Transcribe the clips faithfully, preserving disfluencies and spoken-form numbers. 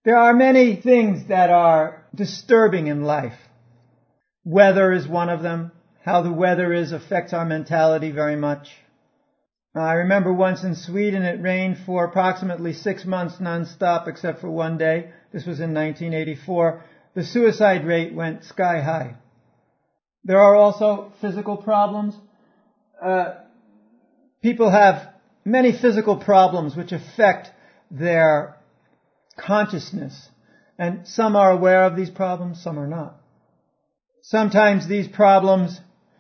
There are many things that are disturbing in life. Weather is one of them. How the weather is affects our mentality very much. I remember once in Sweden it rained for approximately six months non-stop except for one day. This was in nineteen eighty-four. The suicide rate went sky high. There are also physical problems. Uh, people have many physical problems which affect their consciousness. And some are aware of these problems, some are not. Sometimes these problems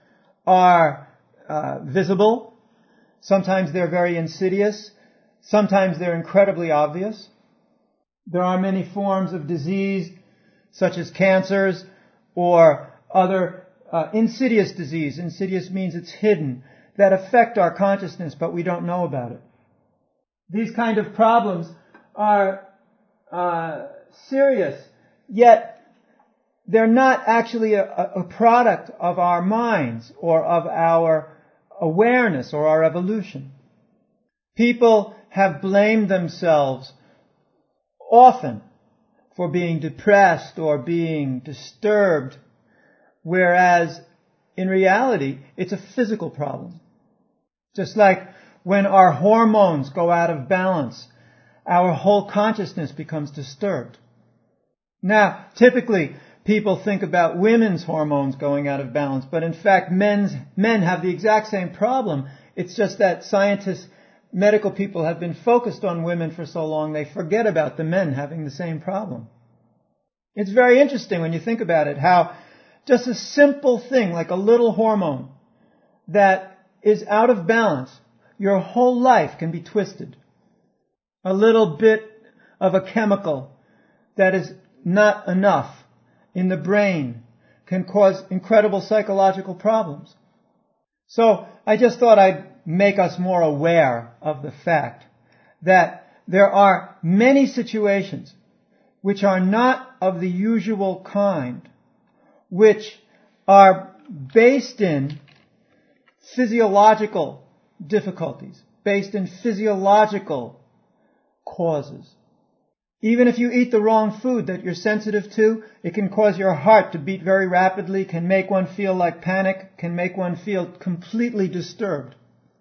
are uh, visible. Sometimes they're very insidious. Sometimes they're incredibly obvious. There are many forms of disease, such as cancers or other uh, insidious disease. Insidious means it's hidden, that affect our consciousness, but we don't know about it. These kind of problems are uh, serious, yet they're not actually a, a product of our minds or of our awareness or our evolution. People have blamed themselves often for being depressed or being disturbed, whereas in reality it's a physical problem. Just like when our hormones go out of balance, our whole consciousness becomes disturbed. Now, typically, people think about women's hormones going out of balance, but in fact, men's, men have the exact same problem. It's just that scientists, medical people have been focused on women for so long, they forget about the men having the same problem. It's very interesting when you think about it, how just a simple thing like a little hormone that is out of balance, your whole life can be twisted. A little bit of a chemical that is not enough in the brain can cause incredible psychological problems. So I just thought I'd make us more aware of the fact that there are many situations which are not of the usual kind, which are based in physiological difficulties, based in physiological causes. Even if you eat the wrong food that you're sensitive to, it can cause your heart to beat very rapidly, can make one feel like panic, can make one feel completely disturbed.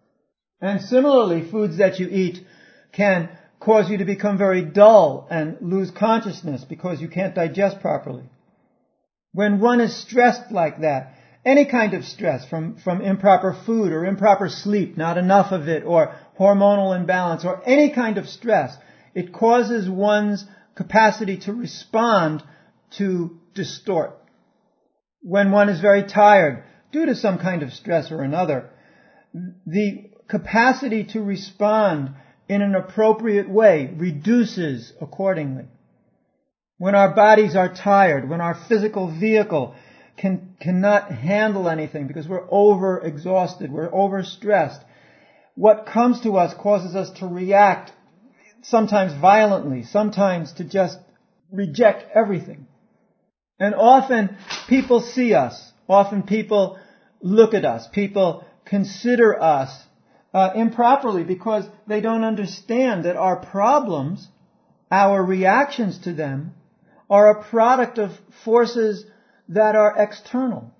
And similarly, foods that you eat can cause you to become very dull and lose consciousness because you can't digest properly. When one is stressed like that, any kind of stress from, from improper food or improper sleep, not enough of it, or hormonal imbalance, or any kind of stress, it causes one's capacity to respond to distort. When one is very tired, due to some kind of stress or another, the capacity to respond in an appropriate way reduces accordingly. When our bodies are tired, when our physical vehicle can, cannot handle anything because we're over-exhausted, we're overstressed, what comes to us causes us to react sometimes violently, sometimes to just reject everything. And often people see us, often people look at us, people consider us uh, improperly because they don't understand that our problems, our reactions to them, are a product of forces that are external.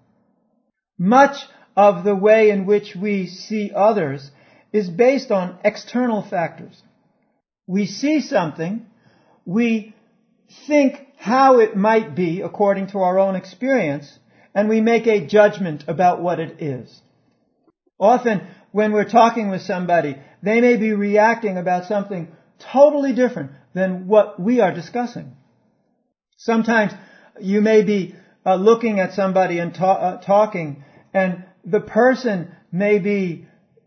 Much of the way in which we see others is based on external factors. We see something, we think how it might be according to our own experience, and we make a judgment about what it is. Often, when we're talking with somebody, they may be reacting about something totally different than what we are discussing. Sometimes you may be uh, looking at somebody and ta- uh, talking, and the person may be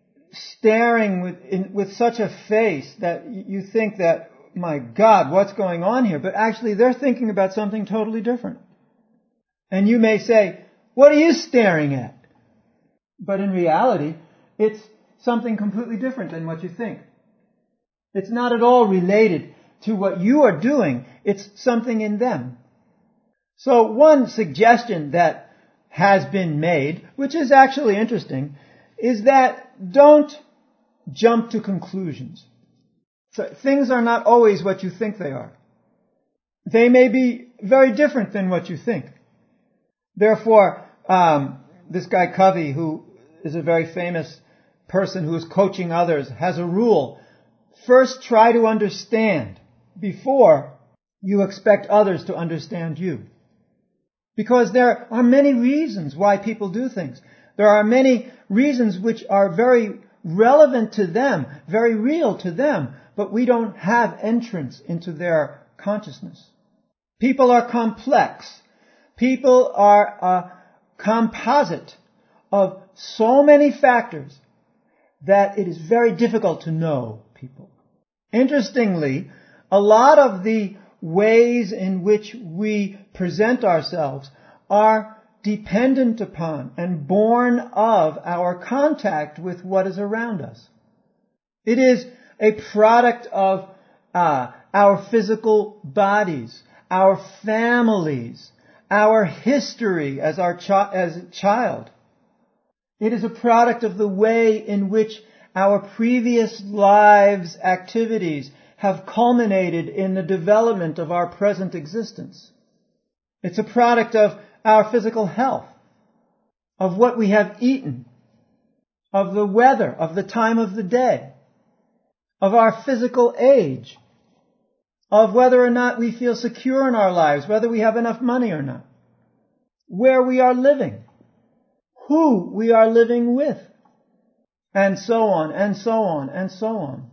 staring with in, with such a face that you think that, my God, what's going on here? But actually they're thinking about something totally different. And you may say, what are you staring at? But in reality, it's something completely different than what you think. It's not at all related to what you are doing. It's something in them. So one suggestion that has been made, which is actually interesting, is that don't jump to conclusions. So things are not always what you think they are. they may be very different than what you think. Therefore, um, this guy Covey, who is a very famous person who is coaching others, has a rule. First, try to understand before you expect others to understand you. Because there are many reasons why people do things. There are many reasons which are very relevant to them, very real to them, but we don't have entrance into their consciousness. People are complex. People are a composite of so many factors that it is very difficult to know people. Interestingly, a lot of the ways in which we present ourselves are dependent upon and born of our contact with what is around us. It is a product of uh, our physical bodies, our families, our history as our chi- as a child. It is a product of the way in which our previous lives' activities have culminated in the development of our present existence. It's a product of our physical health, of what we have eaten, of the weather, of the time of the day, of our physical age, of whether or not we feel secure in our lives, whether we have enough money or not, where we are living, who we are living with, and so on, and so on, and so on.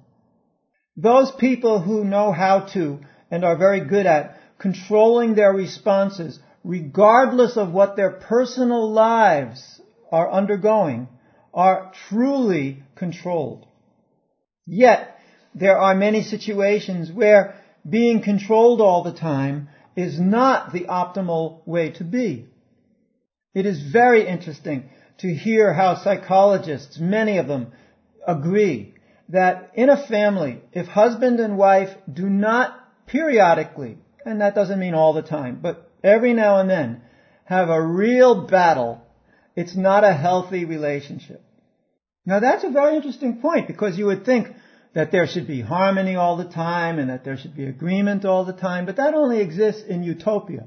Those people who know how to, and are very good at, controlling their responses, regardless of what their personal lives are undergoing, are truly controlled. Yet, there are many situations where being controlled all the time is not the optimal way to be. It is very interesting to hear how psychologists, many of them, agree that in a family, if husband and wife do not periodically, and that doesn't mean all the time, but every now and then, have a real battle, it's not a healthy relationship. Now that's a very interesting point, because you would think that there should be harmony all the time and that there should be agreement all the time, but that only exists in utopia.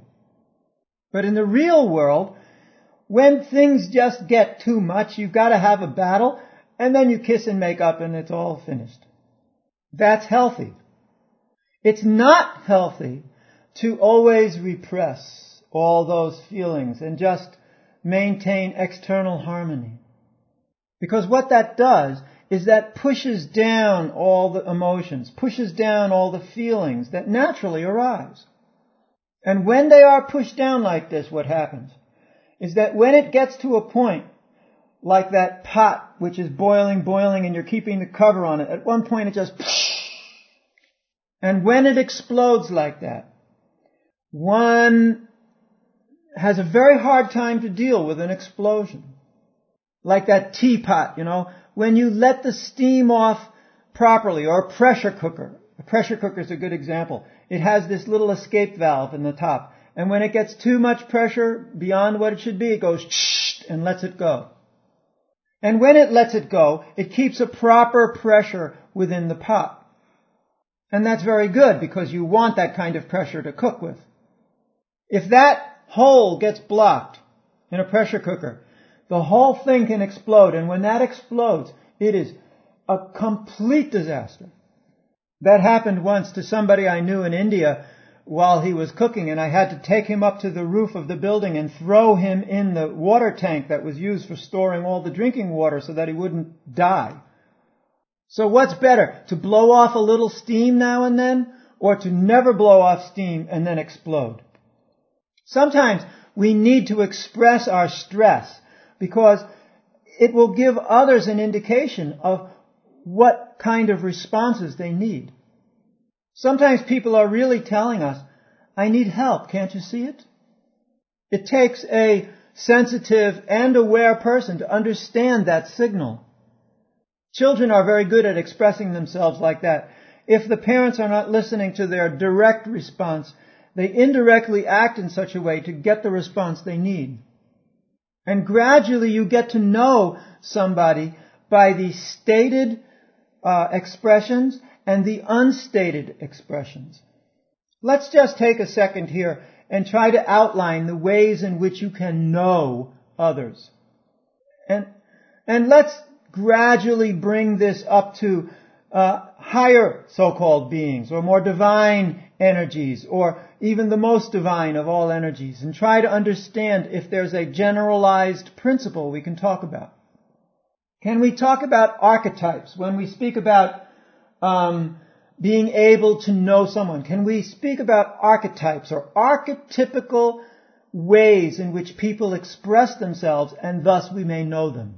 But in the real world, when things just get too much, you've got to have a battle, and then you kiss and make up and it's all finished. That's healthy. It's not healthy to always repress all those feelings and just maintain external harmony. Because what that does is that pushes down all the emotions, pushes down all the feelings that naturally arise. And when they are pushed down like this, what happens is that when it gets to a point like that pot which is boiling, boiling, and you're keeping the cover on it, at one point it just... And when it explodes like that, one has a very hard time to deal with an explosion. Like that teapot, you know, when you let the steam off properly, or a pressure cooker. A pressure cooker is a good example. It has this little escape valve in the top. And when it gets too much pressure beyond what it should be, it goes shh and lets it go. And when it lets it go, it keeps a proper pressure within the pot. And that's very good, because you want that kind of pressure to cook with. If that hole gets blocked in a pressure cooker, the whole thing can explode. And when that explodes, it is a complete disaster. That happened once to somebody I knew in India while he was cooking, and I had to take him up to the roof of the building and throw him in the water tank that was used for storing all the drinking water so that he wouldn't die. So what's better, to blow off a little steam now and then, or to never blow off steam and then explode? Sometimes we need to express our stress, because it will give others an indication of what kind of responses they need. Sometimes people are really telling us, I need help, can't you see it? It takes a sensitive and aware person to understand that signal. Children are very good at expressing themselves like that. If the parents are not listening to their direct response, they indirectly act in such a way to get the response they need. And gradually you get to know somebody by the stated uh, expressions and the unstated expressions. Let's just take a second here and try to outline the ways in which you can know others. And, and let's gradually bring this up to uh, higher so-called beings, or more divine energies, or even the most divine of all energies, and try to understand if there's a generalized principle we can talk about. Can we talk about archetypes when we speak about um, being able to know someone? Can we speak about archetypes or archetypical ways in which people express themselves and thus we may know them?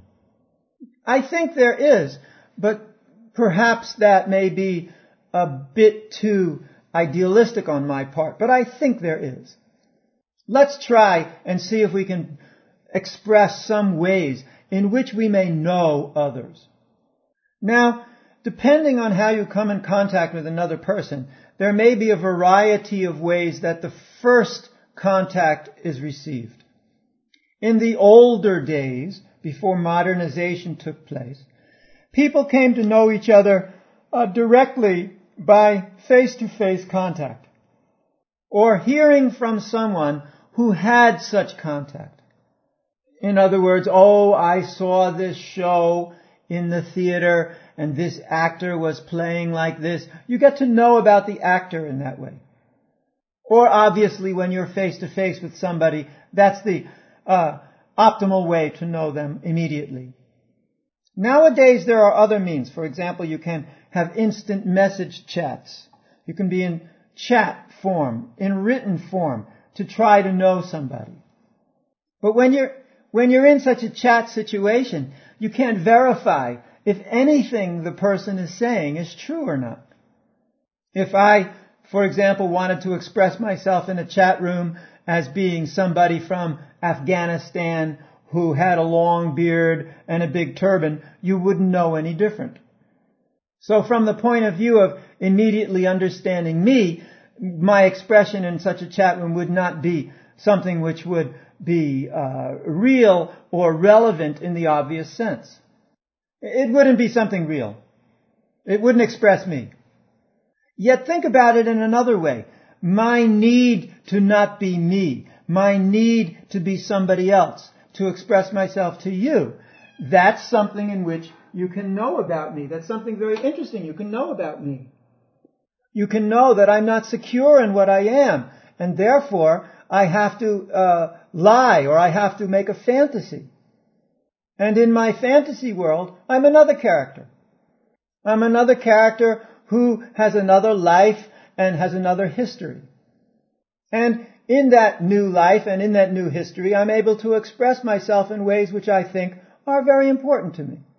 I think there is, but perhaps that may be a bit too idealistic on my part, but I think there is. Let's try and see if we can express some ways in which we may know others. Now, depending on how you come in contact with another person, there may be a variety of ways that the first contact is received. In the older days, before modernization took place, people came to know each other uh, directly by face-to-face contact, or hearing from someone who had such contact. In other words, oh, I saw this show in the theater and this actor was playing like this. You get to know about the actor in that way. Or obviously when you're face to face with somebody, that's the uh, optimal way to know them immediately. Nowadays there are other means. For example, you can have instant message chats. You can be in chat form, in written form, to try to know somebody. But when you're When you're in such a chat situation, you can't verify if anything the person is saying is true or not. If I, for example, wanted to express myself in a chat room as being somebody from Afghanistan who had a long beard and a big turban, you wouldn't know any different. So from the point of view of immediately understanding me, my expression in such a chat room would not be something which would be uh, real or relevant in the obvious sense. It wouldn't be something real. It wouldn't express me. Yet think about it in another way. My need to not be me, my need to be somebody else, to express myself to you, that's something in which you can know about me. That's something very interesting you can know about me. You can know that I'm not secure in what I am, and therefore I have to uh, lie, or I have to make a fantasy. And in my fantasy world, I'm another character. I'm another character who has another life and has another history. And in that new life and in that new history, I'm able to express myself in ways which I think are very important to me.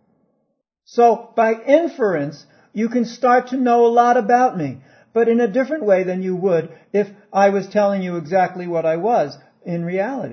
So, by inference, you can start to know a lot about me, but in a different way than you would if I was telling you exactly what I was in reality.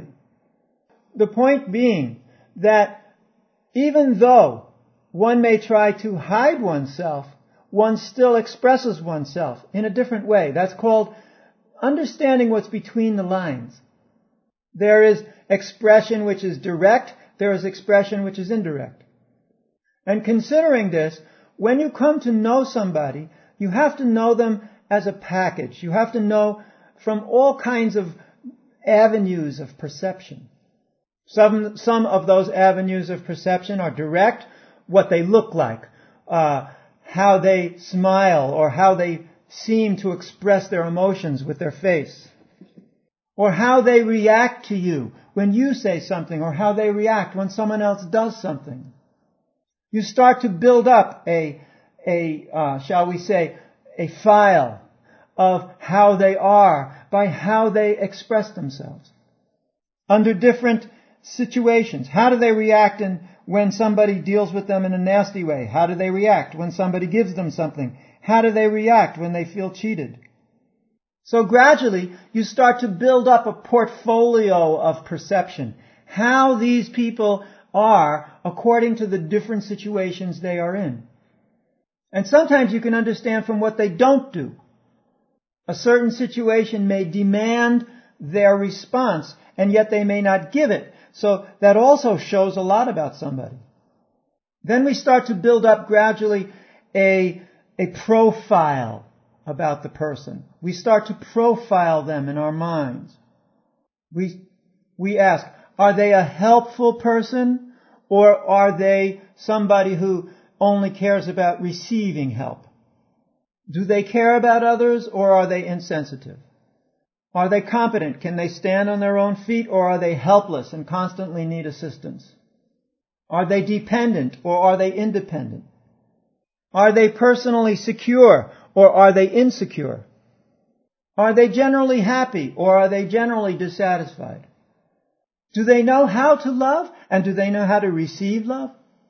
The point being that even though one may try to hide oneself, one still expresses oneself in a different way. That's called understanding what's between the lines. There is expression which is direct, there is expression which is indirect. And considering this, when you come to know somebody, you have to know them as a package. You have to know from all kinds of avenues of perception. Some, some of those avenues of perception are direct, what they look like, uh, how they smile, or how they seem to express their emotions with their face, or how they react to you when you say something, or how they react when someone else does something. You start to build up a, a uh, shall we say, a file of how they are by how they express themselves under different situations. How do they react in, when somebody deals with them in a nasty way? How do they react when somebody gives them something? How do they react when they feel cheated? So gradually, you start to build up a portfolio of perception. How these people are according to the different situations they are in. And sometimes you can understand from what they don't do. A certain situation may demand their response, and yet they may not give it. So that also shows a lot about somebody. Then we start to build up gradually a, a profile about the person. We start to profile them in our minds. We, we ask, are they a helpful person, or are they somebody who only cares about receiving help? Do they care about others, or are they insensitive? Are they competent? Can they stand on their own feet, or are they helpless and constantly need assistance? Are they dependent, or are they independent? Are they personally secure, or are they insecure? Are they generally happy, or are they generally dissatisfied? Do they know how to love, and do they know how to receive love?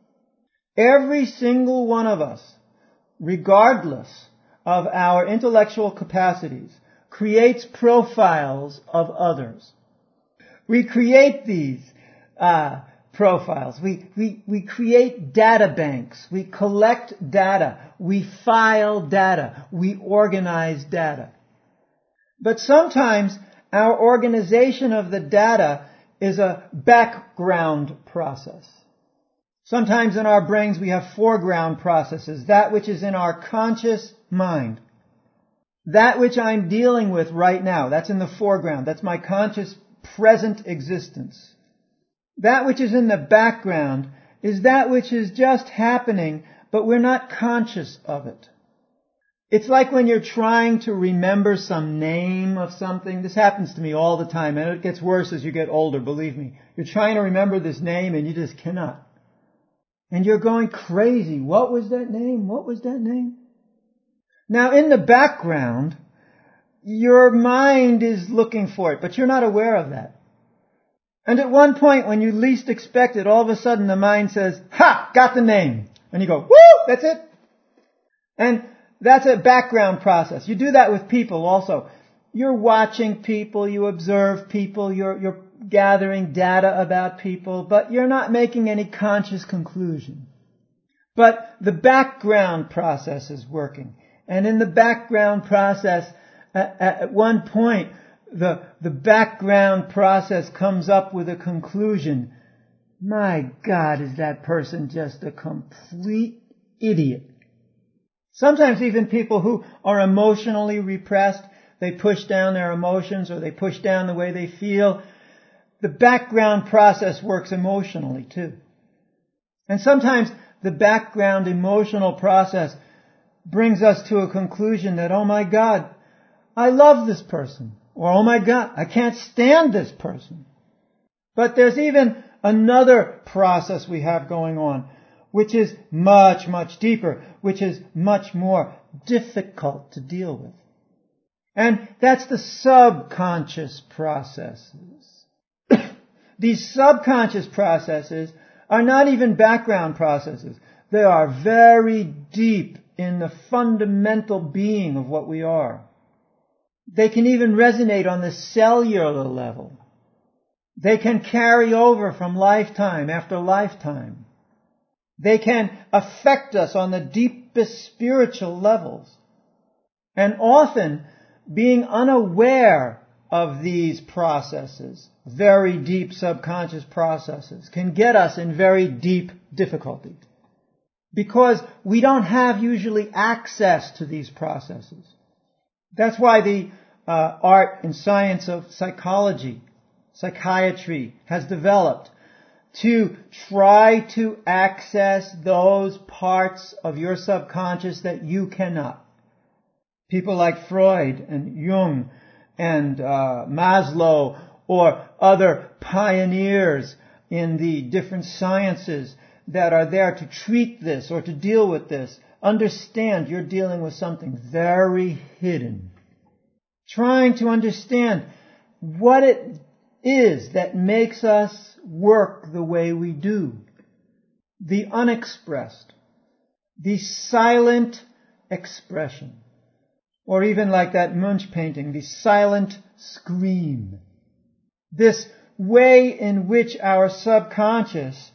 Every single one of us, regardless of our intellectual capacities, creates profiles of others. We create these uh, profiles. We, we, we create data banks. We collect data. We file data. We organize data. But sometimes our organization of the data is a background process. Sometimes in our brains we have foreground processes, that which is in our conscious mind. That which I'm dealing with right now, that's in the foreground. That's my conscious present existence. That which is in the background is that which is just happening, but we're not conscious of it. It's like when you're trying to remember some name of something. This happens to me all the time, and it gets worse as you get older, believe me. You're trying to remember this name and you just cannot. And you're going crazy. What was that name? What was that name? Now, in the background, your mind is looking for it, but you're not aware of that. And at one point, when you least expect it, all of a sudden the mind says, ha, got the name. And you go, woo, that's it. And that's a background process. You do that with people also. You're watching people, you observe people, you're, you're gathering data about people, but you're not making any conscious conclusion. But the background process is working. And in the background process, at, at one point, the, the background process comes up with a conclusion. My God, is that person just a complete idiot? Sometimes even people who are emotionally repressed, they push down their emotions or they push down the way they feel. The background process works emotionally too. And sometimes the background emotional process brings us to a conclusion that, oh my God, I love this person. Or, oh my God, I can't stand this person. But there's even another process we have going on, which is much, much deeper, which is much more difficult to deal with. And that's the subconscious processes. These subconscious processes are not even background processes. They are very deep in the fundamental being of what we are. They can even resonate on the cellular level. They can carry over from lifetime after lifetime. They can affect us on the deepest spiritual levels. And often, being unaware of these processes, very deep subconscious processes, can get us in very deep difficulty. Because we don't have usually access to these processes. That's why the uh, art and science of psychology, psychiatry, has developed to try to access those parts of your subconscious that you cannot. People like Freud and Jung and uh, Maslow or other pioneers in the different sciences that are there to treat this or to deal with this, understand you're dealing with something very hidden. Trying to understand what it is that makes us work the way we do. The unexpressed. The silent expression. Or even like that Munch painting, the silent scream. This way in which our subconscious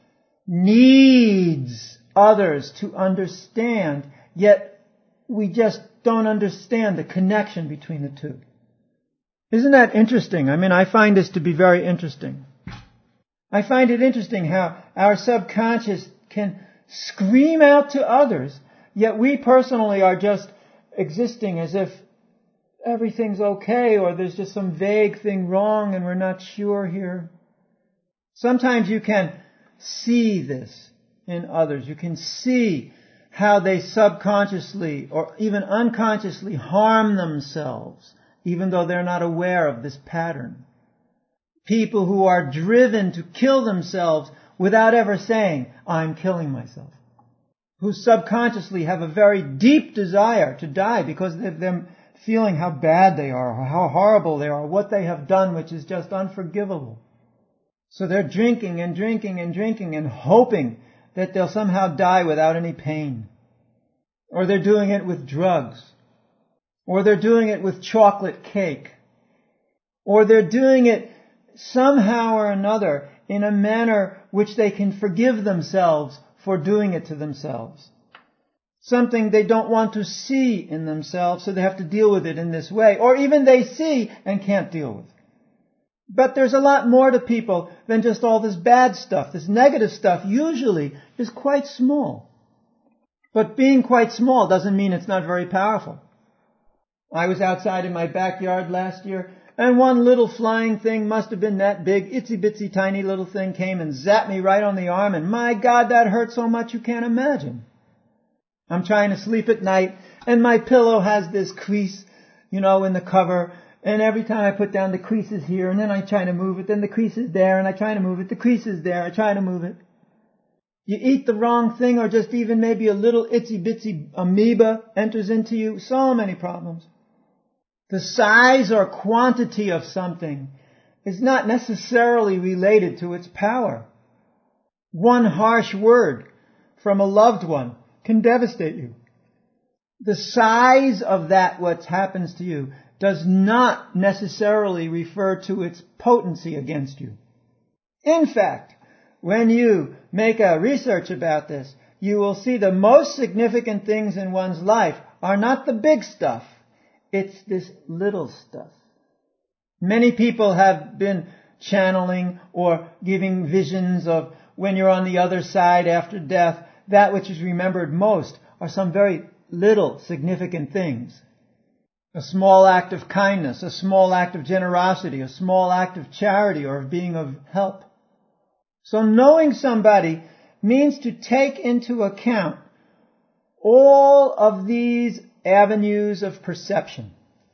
needs others to understand, yet we just don't understand the connection between the two. Isn't that interesting? I mean, I find this to be very interesting. I find it interesting how our subconscious can scream out to others, yet we personally are just existing as if everything's okay, or there's just some vague thing wrong and we're not sure here. Sometimes you can see this in others. You can see how they subconsciously or even unconsciously harm themselves, even though they're not aware of this pattern. People who are driven to kill themselves without ever saying, I'm killing myself. Who subconsciously have a very deep desire to die because of them feeling how bad they are, or how horrible they are, what they have done which is just unforgivable. So they're drinking and drinking and drinking and hoping that they'll somehow die without any pain. Or they're doing it with drugs. Or they're doing it with chocolate cake. Or they're doing it somehow or another in a manner which they can forgive themselves for doing it to themselves. Something they don't want to see in themselves, so they have to deal with it in this way. Or even they see and can't deal with. But there's a lot more to people than just all this bad stuff. This negative stuff usually is quite small. But being quite small doesn't mean it's not very powerful. I was outside in my backyard last year, and one little flying thing, must have been that big, itsy bitsy tiny little thing, came and zapped me right on the arm, and my God, that hurt so much you can't imagine. I'm trying to sleep at night, and my pillow has this crease, you know, in the cover, and every time I put down, the crease is here, and then I try to move it, then the crease is there, and I try to move it, the crease is there, I try to move it. You eat the wrong thing, or just even maybe a little itsy bitsy amoeba enters into you, so many problems. The size or quantity of something is not necessarily related to its power. One harsh word from a loved one can devastate you. The size of that what happens to you does not necessarily refer to its potency against you. In fact, when you make a research about this, you will see the most significant things in one's life are not the big stuff. It's this little stuff. Many people have been channeling or giving visions of when you're on the other side after death, that which is remembered most are some very little significant things. A small act of kindness, a small act of generosity, a small act of charity or of being of help. So knowing somebody means to take into account all of these avenues of perception.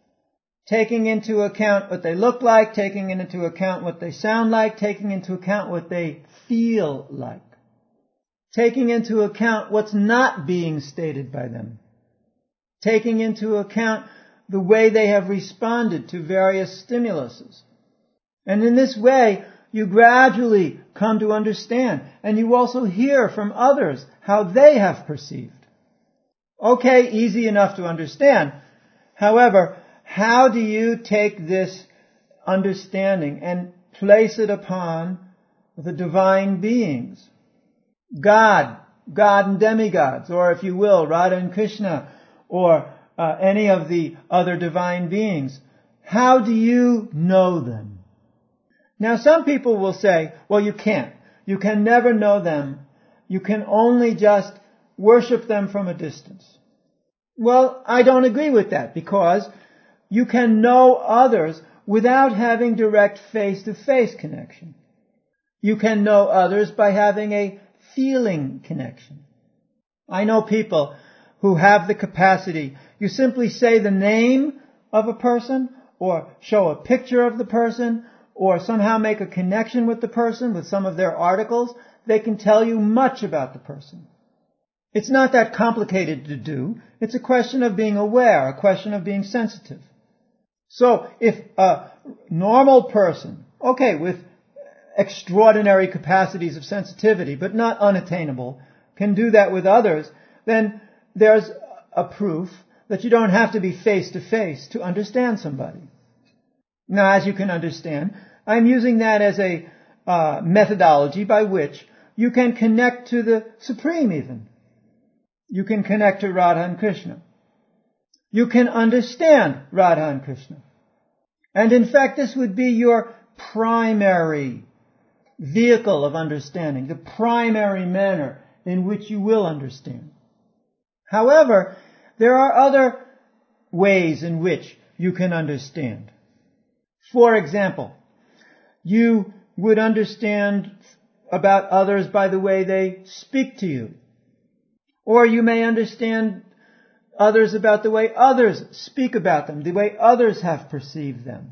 Taking into account what they look like, taking into account what they sound like, taking into account what they feel like. Taking into account what's not being stated by them. Taking into account the way they have responded to various stimuluses. And in this way, you gradually come to understand, and you also hear from others how they have perceived. Okay, easy enough to understand. However, how do you take this understanding and place it upon the divine beings? God, God and demigods, or if you will, Radha and Krishna, or uh, any of the other divine beings. How do you know them? Now some people will say, well, you can't. You can never know them. You can only just worship them from a distance. Well, I don't agree with that, because you can know others without having direct face-to-face connection. You can know others by having a feeling connection. I know people who have the capacity. You simply say the name of a person, or show a picture of the person, or somehow make a connection with the person with some of their articles. They can tell you much about the person. It's not that complicated to do. It's a question of being aware, a question of being sensitive. So if a normal person, okay, with extraordinary capacities of sensitivity, but not unattainable, can do that with others, then there's a proof that you don't have to be face to face to understand somebody. Now, as you can understand, I'm using that as a uh, methodology by which you can connect to the Supreme even. You can connect to Radha and Krishna. You can understand Radha and Krishna. And in fact, this would be your primary vehicle of understanding, the primary manner in which you will understand. However, there are other ways in which you can understand. For example, you would understand about others by the way they speak to you. Or you may understand others about the way others speak about them, the way others have perceived them.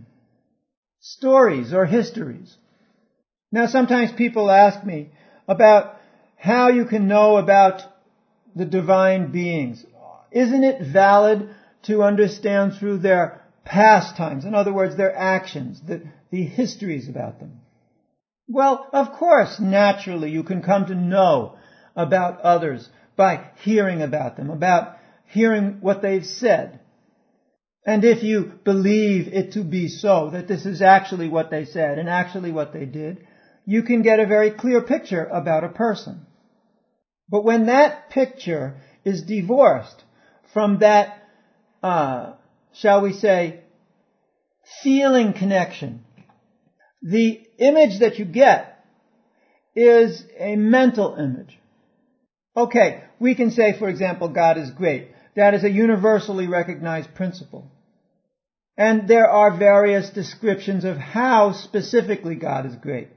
Stories or histories. Now sometimes people ask me about how you can know about the divine beings. Isn't it valid to understand through their pastimes? In other words, their actions, the, the histories about them. Well, of course, naturally you can come to know about others by hearing about them, about hearing what they've said. And if you believe it to be so, that this is actually what they said and actually what they did, you can get a very clear picture about a person. But when that picture is divorced from that, uh, shall we say, feeling connection, the image that you get is a mental image. Okay, we can say, for example, God is great. That is a universally recognized principle. And there are various descriptions of how specifically God is great.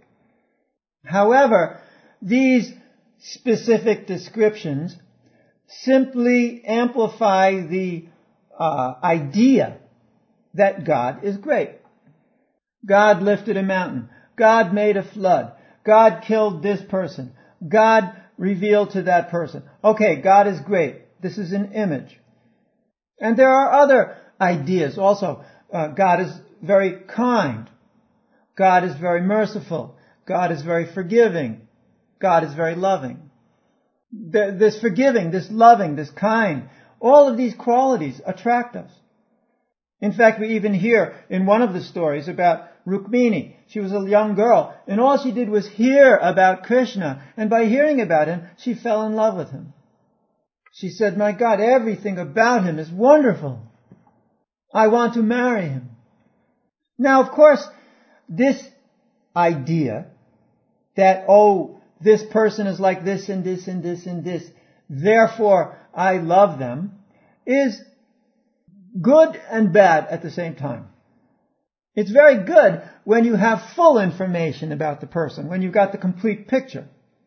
However, these specific descriptions simply amplify the uh, idea that God is great. God lifted a mountain. God made a flood. God killed this person. God revealed to that person. Okay, God is great. This is an image. And there are other ideas also. Uh, God is very kind. God is very merciful. God is very forgiving. God is very loving. The, this forgiving, this loving, this kind, all of these qualities attract us. In fact, we even hear in one of the stories about Rukmini. She was a young girl, and all she did was hear about Krishna, and by hearing about him, she fell in love with him. She said, my God, everything about him is wonderful. I want to marry him. Now, of course, this idea that, oh, this person is like this and this and this and this, therefore I love them, is good and bad at the same time. It's very good when you have full information about the person, when you've got the complete picture.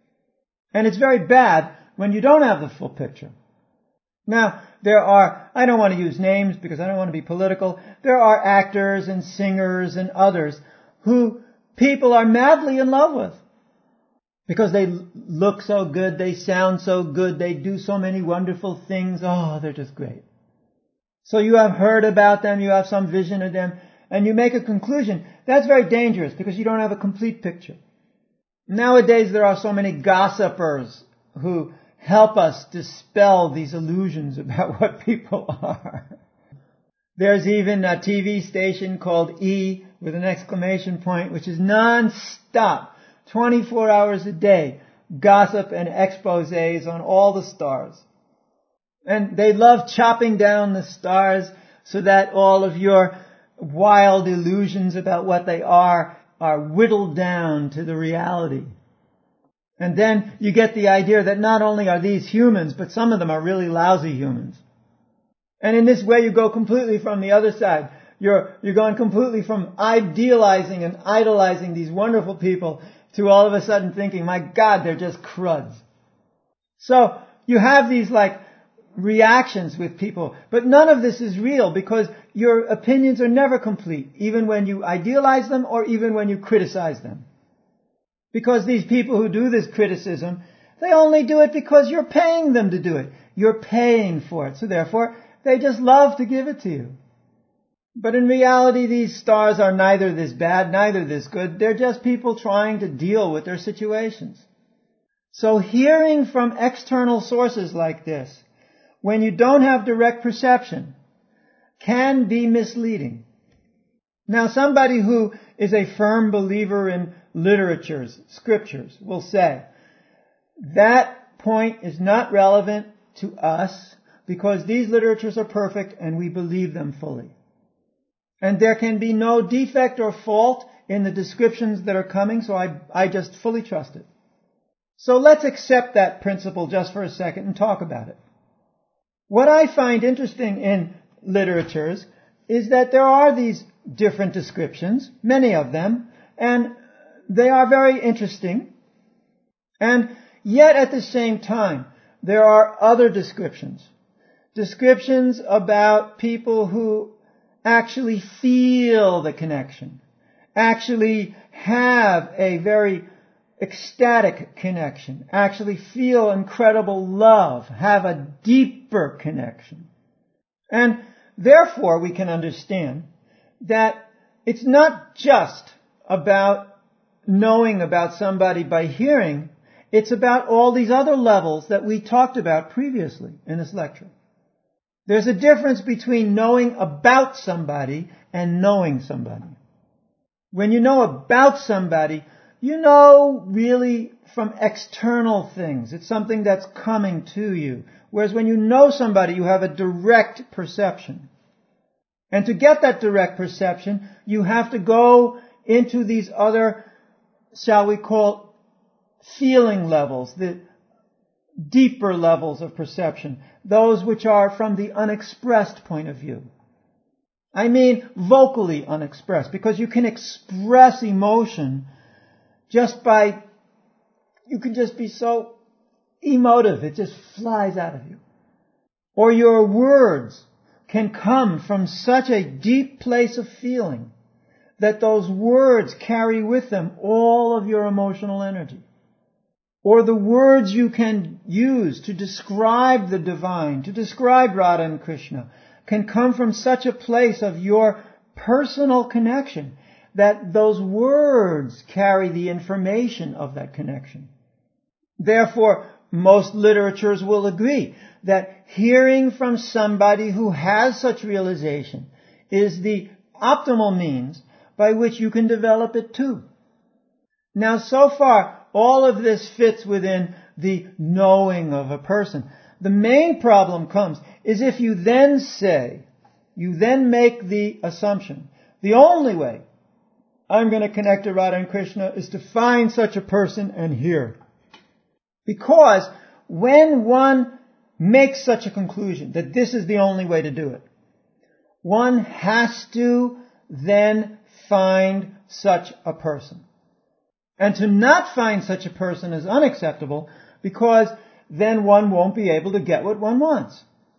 And it's very bad when you don't have the full picture. Now, there are, I don't want to use names because I don't want to be political, there are actors and singers and others who people are madly in love with. Because they look so good, they sound so good, they do so many wonderful things, oh, they're just great. So you have heard about them, you have some vision of them, and you make a conclusion. That's very dangerous because you don't have a complete picture. Nowadays there are so many gossipers who help us dispel these illusions about what people are. There's even a T V station called E with an exclamation point, which is non-stop, twenty-four hours a day, gossip and exposés on all the stars. And they love chopping down the stars so that all of your wild illusions about what they are are whittled down to the reality. And then you get the idea that not only are these humans, but some of them are really lousy humans. And in this way you go completely from the other side. You're, you're going completely from idealizing and idolizing these wonderful people to all of a sudden thinking, my God, they're just cruds. So you have these like reactions with people, but none of this is real because your opinions are never complete, even when you idealize them or even when you criticize them. Because these people who do this criticism, they only do it because you're paying them to do it. You're paying for it. So therefore, they just love to give it to you. But in reality, these stars are neither this bad, neither this good. They're just people trying to deal with their situations. So hearing from external sources like this, when you don't have direct perception, can be misleading. Now, somebody who is a firm believer in literatures, scriptures, will say, that point is not relevant to us because these literatures are perfect and we believe them fully. And there can be no defect or fault in the descriptions that are coming, so I, I just fully trust it. So let's accept that principle just for a second and talk about it. What I find interesting in literatures is that there are these different descriptions, many of them, and they are very interesting. And yet at the same time, there are other descriptions. Descriptions about people who actually feel the connection, actually have a very ecstatic connection, actually feel incredible love, have a deeper connection. And therefore we can understand that it's not just about knowing about somebody by hearing, it's about all these other levels that we talked about previously in this lecture. There's a difference between knowing about somebody and knowing somebody. When you know about somebody, you know really from external things. It's something that's coming to you. Whereas when you know somebody, you have a direct perception. And to get that direct perception, you have to go into these other, shall we call, feeling levels, the deeper levels of perception, those which are from the unexpressed point of view. I mean vocally unexpressed, because you can express emotion just by, you can just be so emotive, it just flies out of you. Or your words can come from such a deep place of feeling that those words carry with them all of your emotional energy. Or the words you can use to describe the divine, to describe Radha and Krishna, can come from such a place of your personal connection that those words carry the information of that connection. Therefore, most literatures will agree that hearing from somebody who has such realization is the optimal means by which you can develop it too. Now, so far, all of this fits within the knowing of a person. The main problem comes is if you then say, you then make the assumption, the only way I'm going to connect to Radha and Krishna is to find such a person and hear. Because when one makes such a conclusion that this is the only way to do it, one has to then find such a person. And to not find such a person is unacceptable because then one won't be able to get what one wants.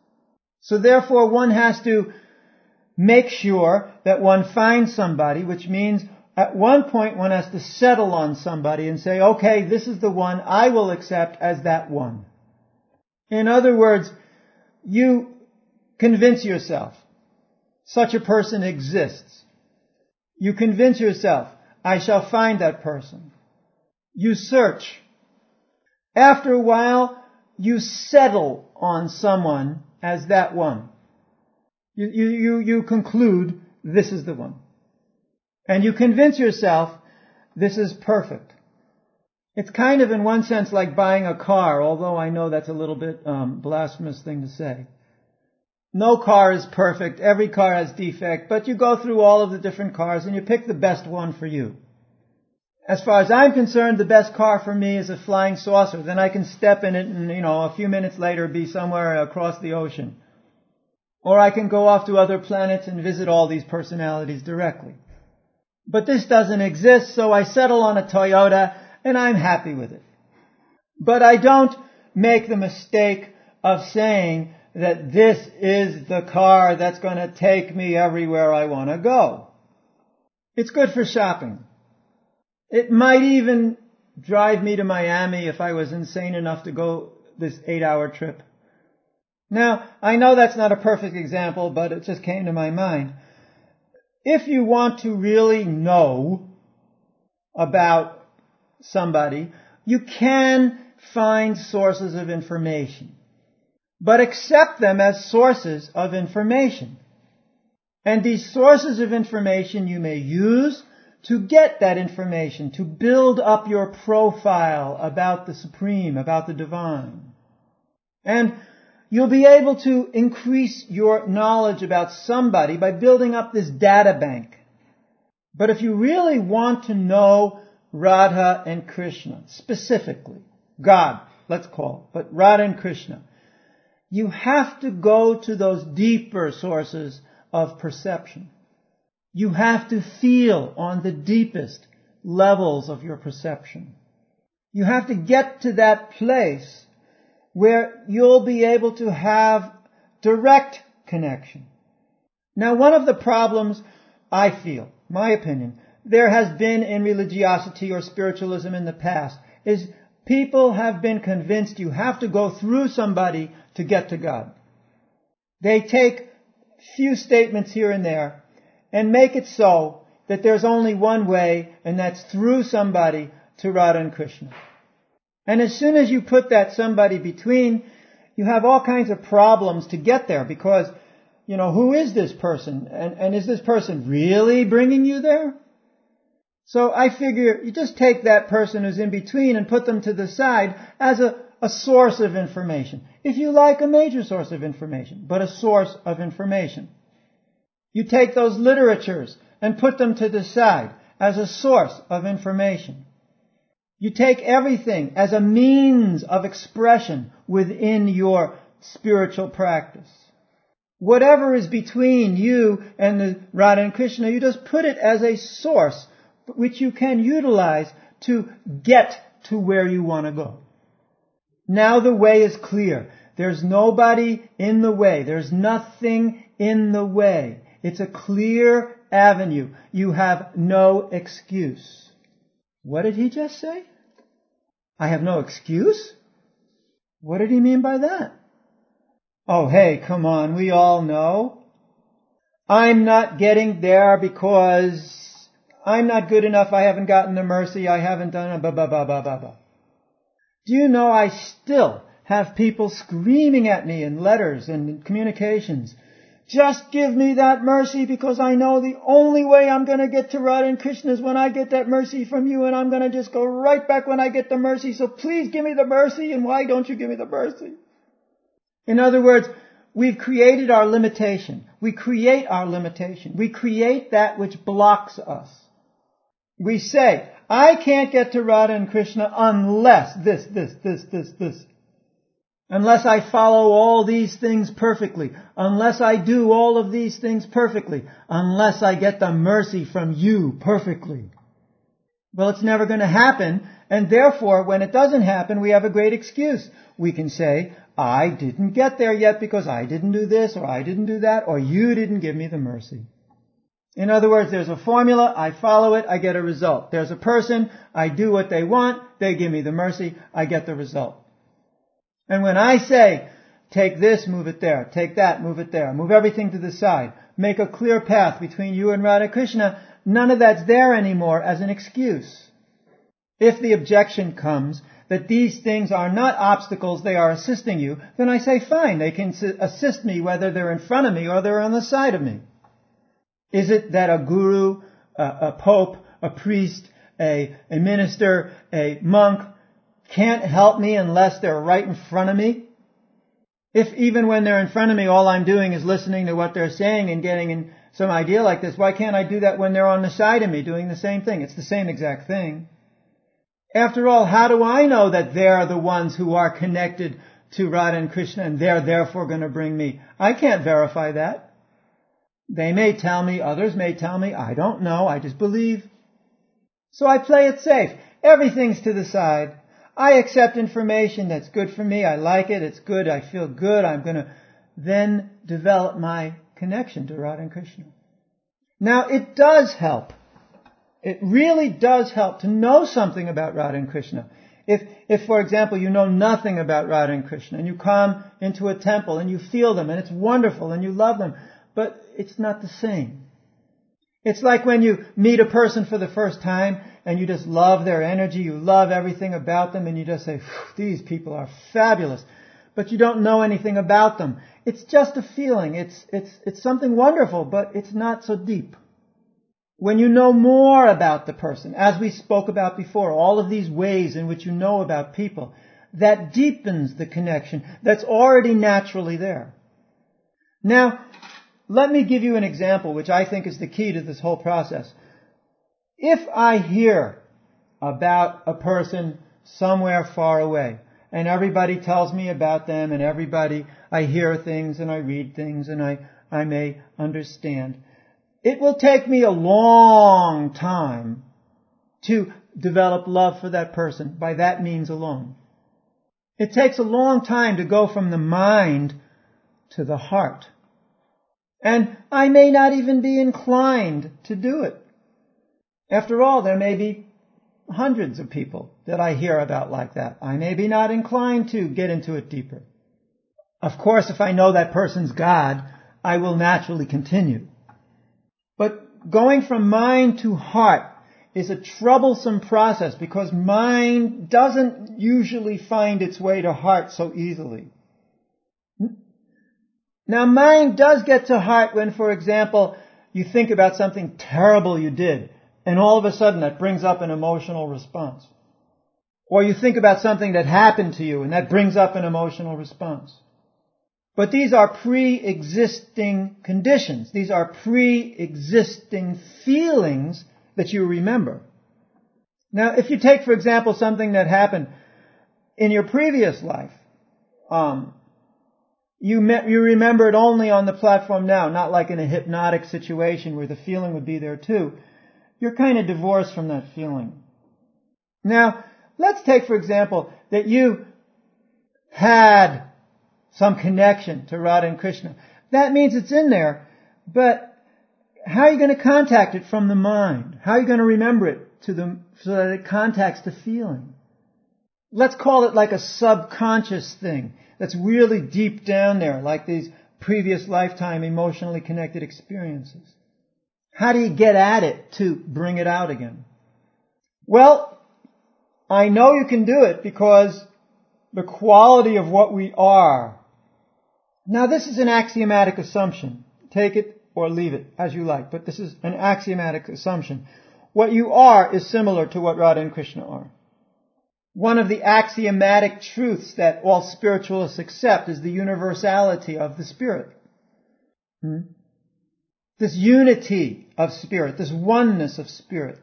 So therefore one has to make sure that one finds somebody, which means at one point one has to settle on somebody and say, okay, this is the one I will accept as that one. In other words, you convince yourself such a person exists. You convince yourself, I shall find that person. You search. After a while, you settle on someone as that one. You, you, you, you conclude, this is the one. And you convince yourself, this is perfect. It's kind of in one sense like buying a car, although I know that's a little bit um, blasphemous thing to say. No car is perfect, every car has defect, but you go through all of the different cars and you pick the best one for you. As far as I'm concerned, the best car for me is a flying saucer. Then I can step in it and, you know, a few minutes later be somewhere across the ocean. Or I can go off to other planets and visit all these personalities directly. But this doesn't exist, so I settle on a Toyota and I'm happy with it. But I don't make the mistake of saying that this is the car that's going to take me everywhere I want to go. It's good for shopping. It might even drive me to Miami if I was insane enough to go this eight-hour trip. Now, I know that's not a perfect example, but it just came to my mind. If you want to really know about somebody, you can find sources of information, but accept them as sources of information. And these sources of information you may use to get that information, to build up your profile about the Supreme, about the Divine. And you'll be able to increase your knowledge about somebody by building up this data bank. But if you really want to know Radha and Krishna, specifically, God, let's call it, but Radha and Krishna, You have to go to those deeper sources of perception. You have to feel on the deepest levels of your perception. You have to get to that place where you'll be able to have direct connection. Now, one of the problems I feel, my opinion, there has been in religiosity or spiritualism in the past is people have been convinced you have to go through somebody to get to God. They take few statements here and there and make it so that there's only one way, and that's through somebody to Radha and Krishna. And as soon as you put that somebody between, you have all kinds of problems to get there because, you know, who is this person? And, and is this person really bringing you there? So I figure you just take that person who's in between and put them to the side as a, a source of information. If you like, a major source of information, but a source of information. You take those literatures and put them to the side as a source of information. You take everything as a means of expression within your spiritual practice. Whatever is between you and the Radha and Krishna, you just put it as a source which you can utilize to get to where you want to go. Now the way is clear. There's nobody in the way. There's nothing in the way. It's a clear avenue. You have no excuse. What did he just say? I have no excuse? What did he mean by that? Oh, hey, come on, we all know. I'm not getting there because I'm not good enough, I haven't gotten the mercy, I haven't done a ba ba ba ba ba ba. Do you know I still have people screaming at me in letters and in communications, just give me that mercy because I know the only way I'm going to get to Radha and Krishna is when I get that mercy from you, and I'm going to just go right back when I get the mercy, so please give me the mercy, and why don't you give me the mercy? In other words, we've created our limitation. We create our limitation. We create that which blocks us. We say, I can't get to Radha and Krishna unless this, this, this, this, this. Unless I follow all these things perfectly. Unless I do all of these things perfectly. Unless I get the mercy from you perfectly. Well, it's never going to happen. And therefore, when it doesn't happen, we have a great excuse. We can say, I didn't get there yet because I didn't do this, or I didn't do that, or you didn't give me the mercy. In other words, there's a formula, I follow it, I get a result. There's a person, I do what they want, they give me the mercy, I get the result. And when I say, take this, move it there, take that, move it there, move everything to the side, make a clear path between you and Radha Krishna, none of that's there anymore as an excuse. If the objection comes that these things are not obstacles, they are assisting you, then I say, fine, they can assist me whether they're in front of me or they're on the side of me. Is it that a guru, a, a pope, a priest, a, a minister, a monk can't help me unless they're right in front of me? If even when they're in front of me, all I'm doing is listening to what they're saying and getting in some idea like this, why can't I do that when they're on the side of me doing the same thing? It's the same exact thing. After all, how do I know that they're the ones who are connected to Radha and Krishna and they're therefore going to bring me? I can't verify that. They may tell me, others may tell me, I don't know, I just believe. So I play it safe. Everything's to the side. I accept information that's good for me, I like it, it's good, I feel good, I'm going to then develop my connection to Radha and Krishna. Now, it does help. It really does help to know something about Radha and Krishna. If, if, for example, you know nothing about Radha and Krishna and you come into a temple and you feel them and it's wonderful and you love them, but it's not the same. It's like when you meet a person for the first time and you just love their energy, you love everything about them, and you just say, these people are fabulous, but you don't know anything about them. It's just a feeling. It's, it's, it's something wonderful, but it's not so deep. When you know more about the person, as we spoke about before, all of these ways in which you know about people, that deepens the connection that's already naturally there. Now, let me give you an example which I think is the key to this whole process. If I hear about a person somewhere far away, and everybody tells me about them, and everybody, I hear things and I read things and I, I may understand. It will take me a long time to develop love for that person by that means alone. It takes a long time to go from the mind to the heart. And I may not even be inclined to do it. After all, there may be hundreds of people that I hear about like that. I may be not inclined to get into it deeper. Of course, if I know that person's God, I will naturally continue. But going from mind to heart is a troublesome process because mind doesn't usually find its way to heart so easily. Now, mind does get to heart when, for example, you think about something terrible you did, and all of a sudden that brings up an emotional response. Or you think about something that happened to you, and that brings up an emotional response. But these are pre-existing conditions. These are pre-existing feelings that you remember. Now, if you take, for example, something that happened in your previous life, um, you, me- you remember it only on the platform now, not like in a hypnotic situation where the feeling would be there too. You're kind of divorced from that feeling. Now, let's take, for example, that you had some connection to Radha and Krishna. That means it's in there, but how are you going to contact it from the mind? How are you going to remember it to the, so that it contacts the feeling? Let's call it like a subconscious thing that's really deep down there, like these previous lifetime emotionally connected experiences. How do you get at it to bring it out again? Well, I know you can do it because the quality of what we are. Now, this is an axiomatic assumption. Take it or leave it as you like, but this is an axiomatic assumption. What you are is similar to what Radha and Krishna are. One of the axiomatic truths that all spiritualists accept is the universality of the spirit. Hmm? This unity of spirit, this oneness of spirit.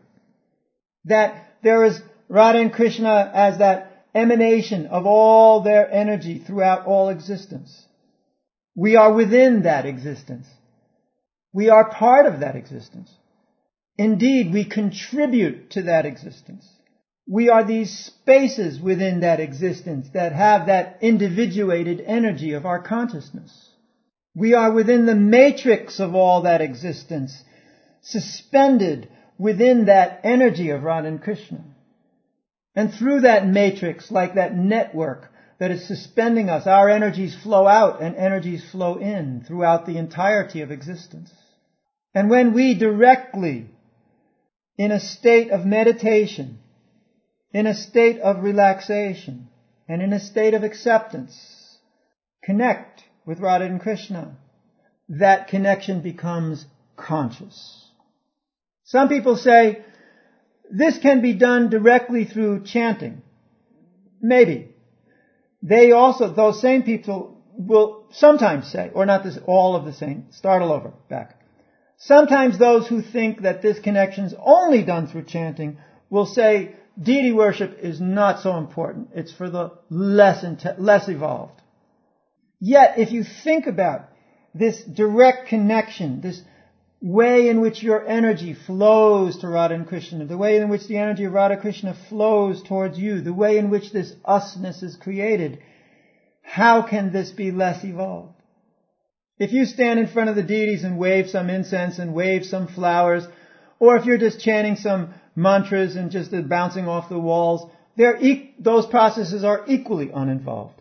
That there is Radha and Krishna as that emanation of all their energy throughout all existence. We are within that existence. We are part of that existence. Indeed, we contribute to that existence. We are these spaces within that existence that have that individuated energy of our consciousness. We are within the matrix of all that existence, suspended within that energy of Radha and Krishna. And through that matrix, like that network that is suspending us, our energies flow out and energies flow in throughout the entirety of existence. And when we directly, in a state of meditation, in a state of relaxation, and in a state of acceptance, connect with Radha and Krishna, that connection becomes conscious. Some people say, this can be done directly through chanting. Maybe. They also, those same people will sometimes say, or not this, all of the same, start all over, back. Sometimes those who think that this connection is only done through chanting will say, deity worship is not so important. It's for the less, inte- less evolved. Yet, if you think about this direct connection, this way in which your energy flows to Radha and Krishna, the way in which the energy of Radha Krishna flows towards you, the way in which this usness is created, how can this be less evolved? If you stand in front of the deities and wave some incense and wave some flowers, or if you're just chanting some mantras and just bouncing off the walls, they're e- those processes are equally uninvolved.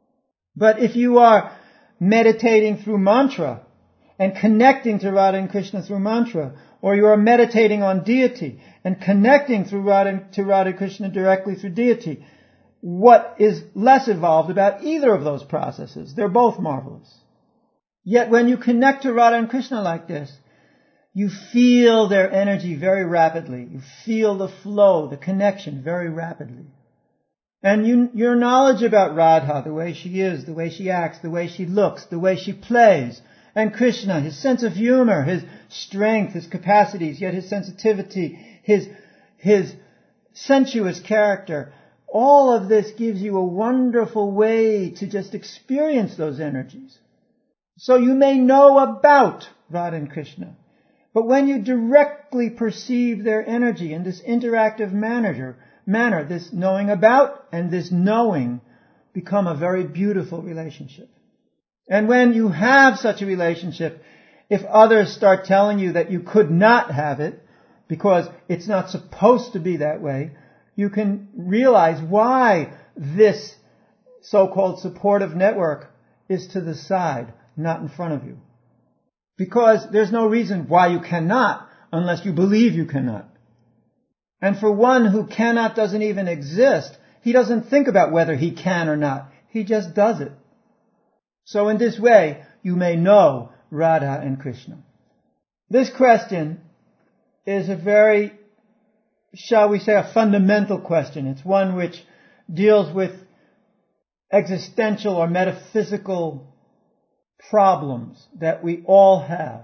But if you are meditating through mantra and connecting to Radha and Krishna through mantra, or you are meditating on deity and connecting through Radha, to Radha and Krishna directly through deity, what is less evolved about either of those processes? They're both marvelous. Yet when you connect to Radha and Krishna like this, you feel their energy very rapidly. You feel the flow, the connection very rapidly. And you, your knowledge about Radha, the way she is, the way she acts, the way she looks, the way she plays, and Krishna, his sense of humor, his strength, his capacities, yet his sensitivity, his, his sensuous character, all of this gives you a wonderful way to just experience those energies. So you may know about Radha and Krishna, but when you directly perceive their energy in this interactive manner, manner, this knowing about and this knowing become a very beautiful relationship. And when you have such a relationship, if others start telling you that you could not have it because it's not supposed to be that way, you can realize why this so-called supportive network is to the side, not in front of you. Because there's no reason why you cannot unless you believe you cannot. And for one who cannot doesn't even exist, he doesn't think about whether he can or not. He just does it. So in this way, you may know Radha and Krishna. This question is a very, shall we say, a fundamental question. It's one which deals with existential or metaphysical problems that we all have.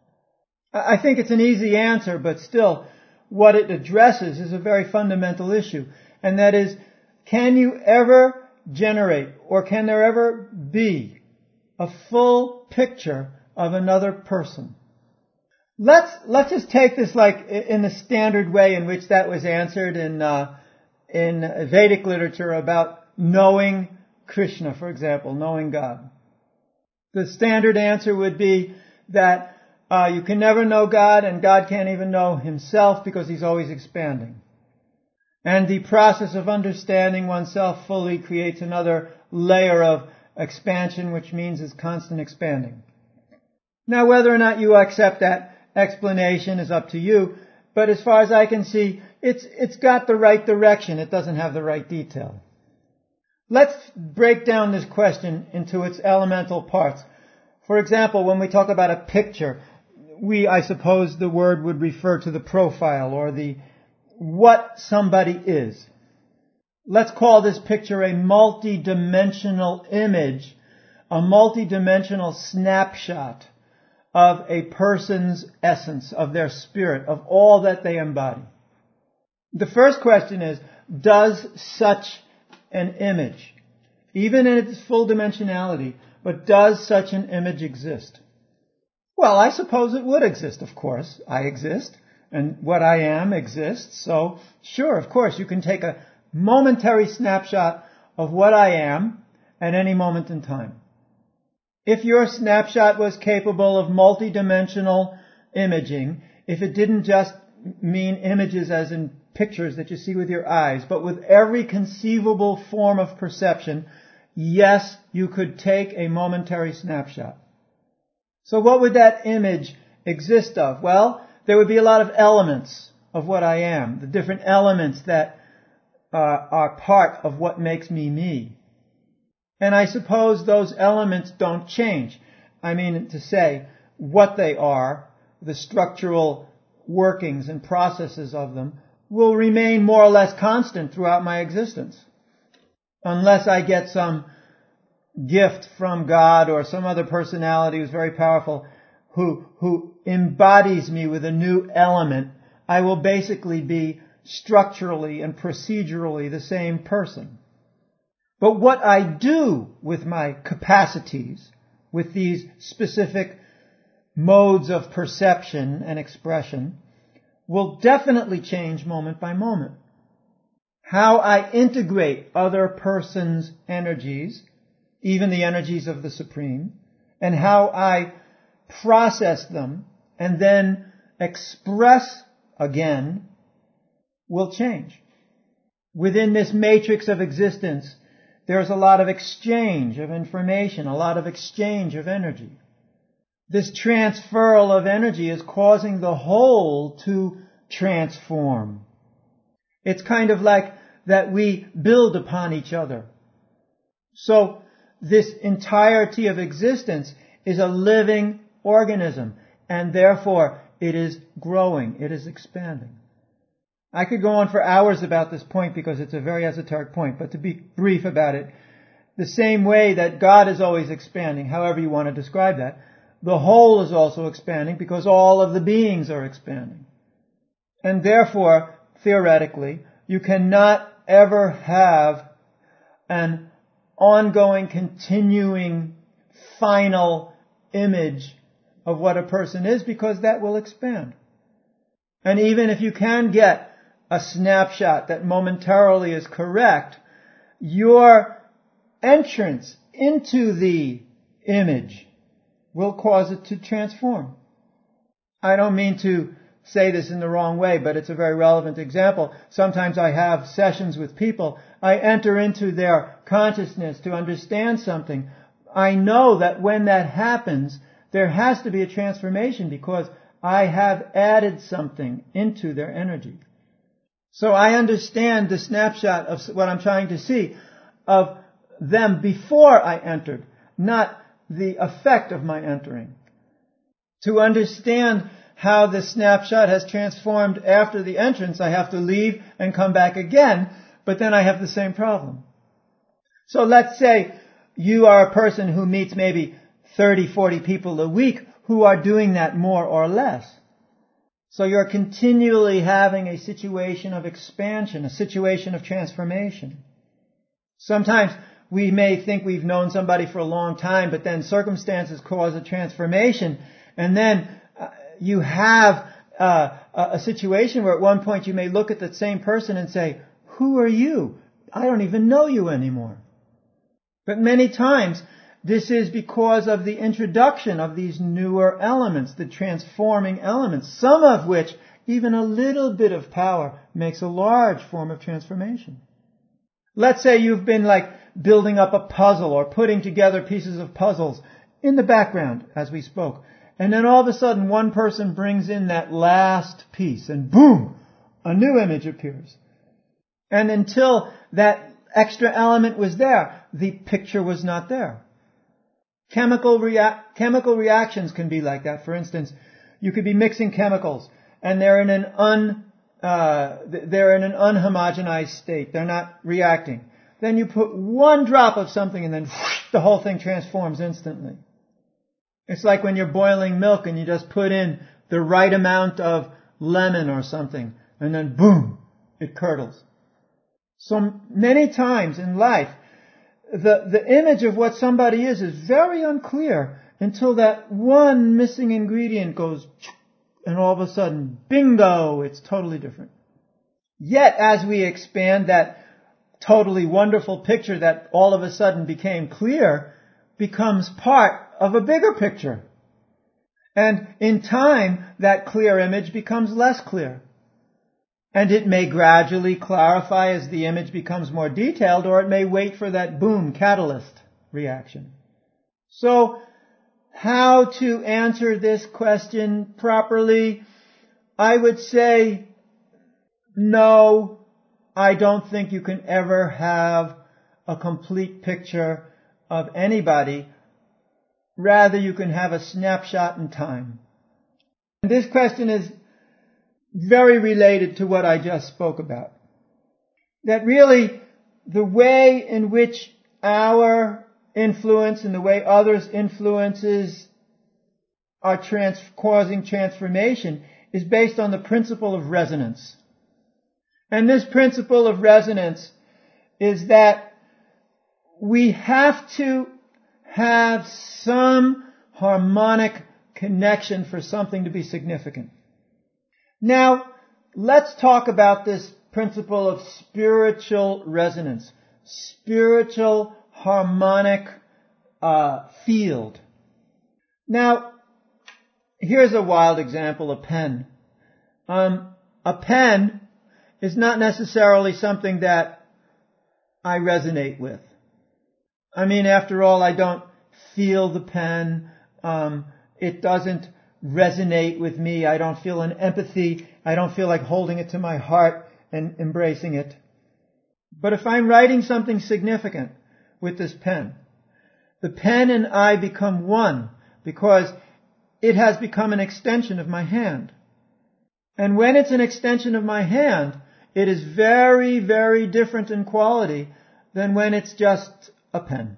I think it's an easy answer, but still, what it addresses is a very fundamental issue. And that is, can you ever generate, or can there ever be, a full picture of another person? Let's let's just take this like in the standard way in which that was answered in uh, in Vedic literature about knowing Krishna, for example, knowing God. The standard answer would be that uh, you can never know God, and God can't even know himself because he's always expanding. And the process of understanding oneself fully creates another layer of expansion, which means it's constant expanding. Now, whether or not you accept that explanation is up to you, but as far as I can see, it's it's got the right direction. It doesn't have the right detail. Let's break down this question into its elemental parts. For example, when we talk about a picture, we, I suppose the word would refer to the profile or the what somebody is. Let's call this picture a multi-dimensional image, a multi-dimensional snapshot of a person's essence, of their spirit, of all that they embody. The first question is, does such an image, even in its full dimensionality, but does such an image exist? Well, I suppose it would exist, of course. I exist, and what I am exists, so sure, of course, you can take a momentary snapshot of what I am at any moment in time. If your snapshot was capable of multidimensional imaging, if it didn't just mean images as in pictures that you see with your eyes, but with every conceivable form of perception, yes, you could take a momentary snapshot. So what would that image exist of? Well, there would be a lot of elements of what I am, the different elements that uh, are part of what makes me me. And I suppose those elements don't change. I mean to say, what they are, the structural workings and processes of them, will remain more or less constant throughout my existence. Unless I get some gift from God or some other personality who's very powerful, who, who embodies me with a new element, I will basically be structurally and procedurally the same person. But what I do with my capacities, with these specific modes of perception and expression, will definitely change moment by moment. How I integrate other persons' energies, even the energies of the Supreme, and how I process them and then express again will change. Within this matrix of existence, there's a lot of exchange of information, a lot of exchange of energy. This transferal of energy is causing the whole to transform. It's kind of like that we build upon each other. So this entirety of existence is a living organism, and therefore it is growing, it is expanding. I could go on for hours about this point because it's a very esoteric point, but to be brief about it, the same way that God is always expanding, however you want to describe that, the whole is also expanding because all of the beings are expanding. And therefore, theoretically, you cannot ever have an ongoing, continuing, final image of what a person is, because that will expand. And even if you can get a snapshot that momentarily is correct, your entrance into the image will cause it to transform. I don't mean to say this in the wrong way, but it's a very relevant example. Sometimes I have sessions with people. I enter into their consciousness to understand something. I know that when that happens, there has to be a transformation because I have added something into their energy. So I understand the snapshot of what I'm trying to see of them before I entered, not the effect of my entering. To understand how the snapshot has transformed after the entrance, I have to leave and come back again, but then I have the same problem. So let's say you are a person who meets maybe thirty, forty people a week who are doing that more or less. So you're continually having a situation of expansion, a situation of transformation. Sometimes we may think we've known somebody for a long time, but then circumstances cause a transformation, and then uh, you have uh, a situation where at one point you may look at that same person and say, "Who are you? I don't even know you anymore." But many times this is because of the introduction of these newer elements, the transforming elements, some of which even a little bit of power makes a large form of transformation. Let's say you've been like building up a puzzle or putting together pieces of puzzles in the background as we spoke. And then all of a sudden one person brings in that last piece and boom, a new image appears. And until that extra element was there, the picture was not there. Chemical rea- chemical reactions can be like that. For instance, you could be mixing chemicals and they're in an un uh, they're in an unhomogenized state. They're not reacting. Then you put one drop of something and then whoosh, the whole thing transforms instantly. It's like when you're boiling milk and you just put in the right amount of lemon or something and then boom, it curdles. So many times in life, the, the image of what somebody is is very unclear until that one missing ingredient goes and all of a sudden, bingo, it's totally different. Yet as we expand, that totally wonderful picture that all of a sudden became clear becomes part of a bigger picture. And in time, that clear image becomes less clear. And it may gradually clarify as the image becomes more detailed, or it may wait for that boom catalyst reaction. So, how to answer this question properly? I would say, no, I don't think you can ever have a complete picture of anybody. Rather, you can have a snapshot in time. And this question is very related to what I just spoke about. That really, the way in which our influence and the way others' influences are trans- causing transformation is based on the principle of resonance. And this principle of resonance is that we have to have some harmonic connection for something to be significant. Now, let's talk about this principle of spiritual resonance, spiritual harmonic uh, field. Now, here's a wild example, a pen. Um, a pen is not necessarily something that I resonate with. I mean, after all, I don't feel the pen. Um, it doesn't resonate with me. I don't feel an empathy. I don't feel like holding it to my heart and embracing it. But if I'm writing something significant with this pen, the pen and I become one because it has become an extension of my hand. And when it's an extension of my hand, it is very, very different in quality than when it's just a pen.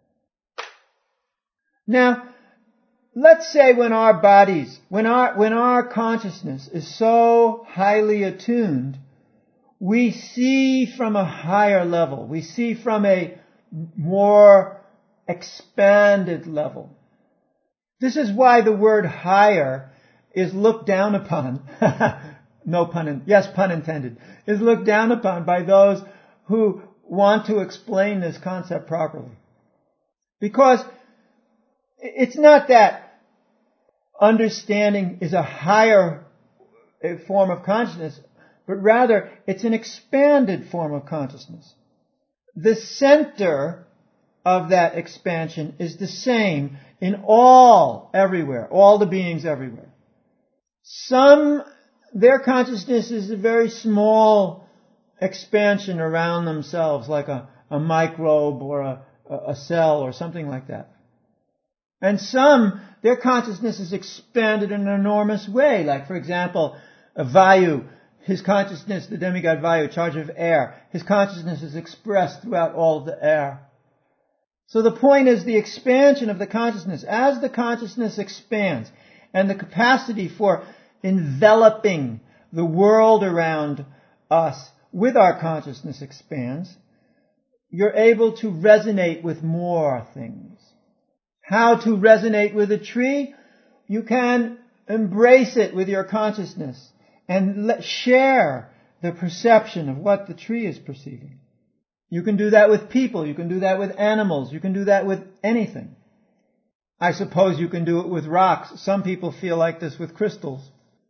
Now, let's say when our bodies, when our, when our consciousness is so highly attuned, we see from a higher level. We see from a more expanded level. This is why the word higher is looked down upon. No pun in, yes, pun intended. Is looked down upon by those who want to explain this concept properly. Because it's not that understanding is a higher form of consciousness, but rather it's an expanded form of consciousness. The center of that expansion is the same in all, everywhere, all the beings everywhere. Some, their consciousness is a very small expansion around themselves, like a, a microbe or a, a cell or something like that. And some, their consciousness is expanded in an enormous way, like for example, a Vayu, his consciousness, the demigod Vayu, charge of air, his consciousness is expressed throughout all of the air. So the point is the expansion of the consciousness. As the consciousness expands and the capacity for enveloping the world around us with our consciousness expands, you're able to resonate with more things. How to resonate with a tree? You can embrace it with your consciousness and let, share the perception of what the tree is perceiving. You can do that with people. You can do that with animals. You can do that with anything. I suppose you can do it with rocks. Some people feel like this with crystals.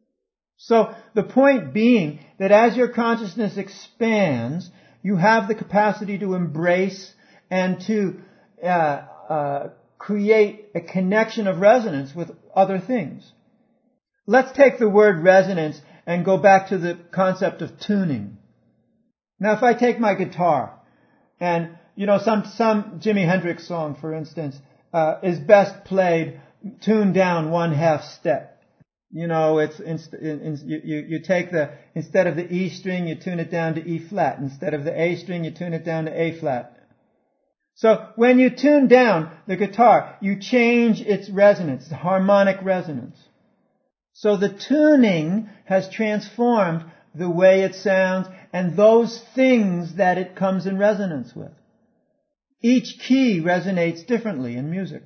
So the point being that as your consciousness expands, you have the capacity to embrace and to uh, uh, create a connection of resonance with other things. Let's take the word resonance and go back to the concept of tuning. Now, if I take my guitar, and, you know, some, some Jimi Hendrix song, for instance, uh, is best played tuned down one half step. You know, it's, inst- in, in, you, you take the, instead of the E string, you tune it down to E flat. Instead of the A string, you tune it down to A flat. So when you tune down the guitar, you change its resonance, the harmonic resonance. So the tuning has transformed the way it sounds and those things that it comes in resonance with. Each key resonates differently in music.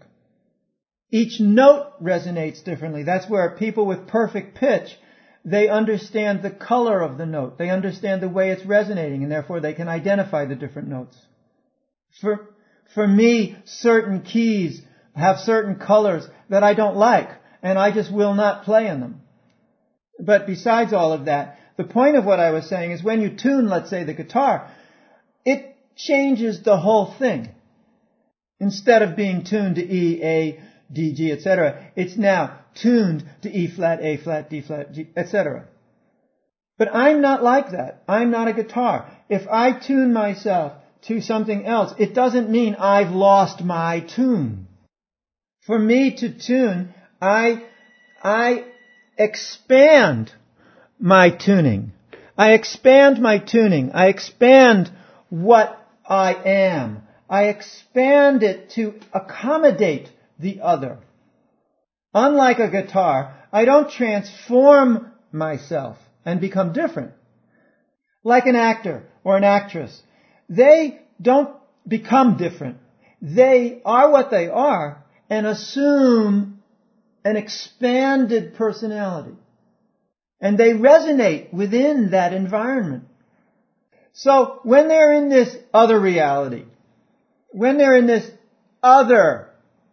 Each note resonates differently. That's where people with perfect pitch, they understand the color of the note. They understand the way it's resonating, and therefore they can identify the different notes. For, for me, certain keys have certain colors that I don't like, and I just will not play in them. But besides all of that, the point of what I was saying is when you tune, let's say, the guitar, it changes the whole thing. Instead of being tuned to E, A, D, G, et cetera, it's now tuned to E flat, A flat, D flat, G, et cetera. But I'm not like that. I'm not a guitar. If I tune myself to something else, it doesn't mean I've lost my tune. For me to tune, I, I expand my tuning. I expand my tuning. I expand what I am. I expand it to accommodate the other. Unlike a guitar, I don't transform myself and become different. Like an actor or an actress, they don't become different. They are what they are and assume an expanded personality. And they resonate within that environment. So when they're in this other reality, when they're in this other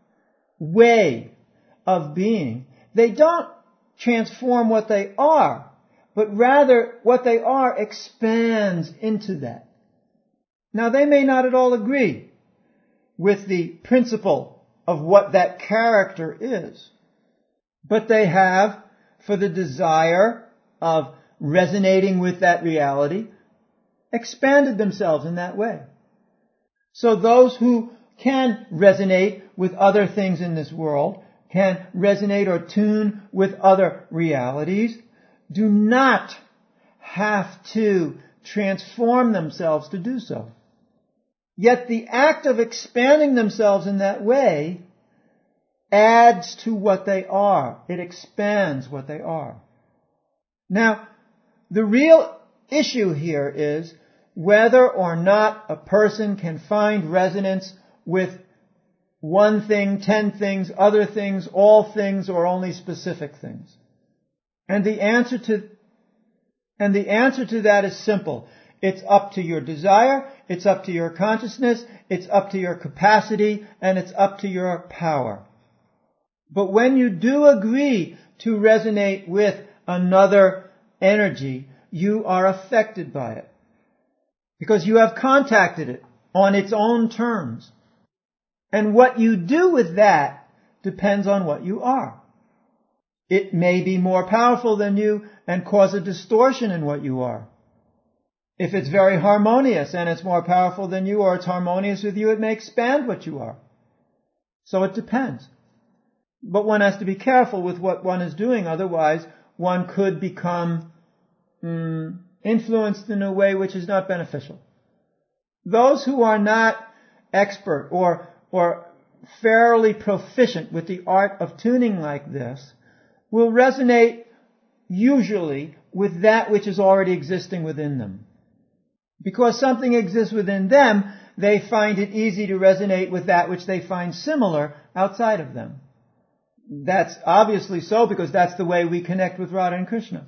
way of being, they don't transform what they are, but rather what they are expands into that. Now they may not at all agree with the principle of what that character is, but they have, for the desire of resonating with that reality, expanded themselves in that way. So those who can resonate with other things in this world, can resonate or tune with other realities, do not have to transform themselves to do so. Yet the act of expanding themselves in that way adds to what they are. It expands what they are. Now, the real issue here is whether or not a person can find resonance with one thing, ten things, other things, all things, or only specific things. And the answer to, and the answer to that is simple. It's up to your desire, it's up to your consciousness, it's up to your capacity, and it's up to your power. But when you do agree to resonate with another energy, you are affected by it. Because you have contacted it on its own terms. And what you do with that depends on what you are. It may be more powerful than you and cause a distortion in what you are. If it's very harmonious and it's more powerful than you, or it's harmonious with you, it may expand what you are. So it depends. But one has to be careful with what one is doing, otherwise one could become mm, influenced in a way which is not beneficial. Those who are not expert or or fairly proficient with the art of tuning like this will resonate usually with that which is already existing within them. Because something exists within them, they find it easy to resonate with that which they find similar outside of them. That's obviously so because that's the way we connect with Radha and Krishna.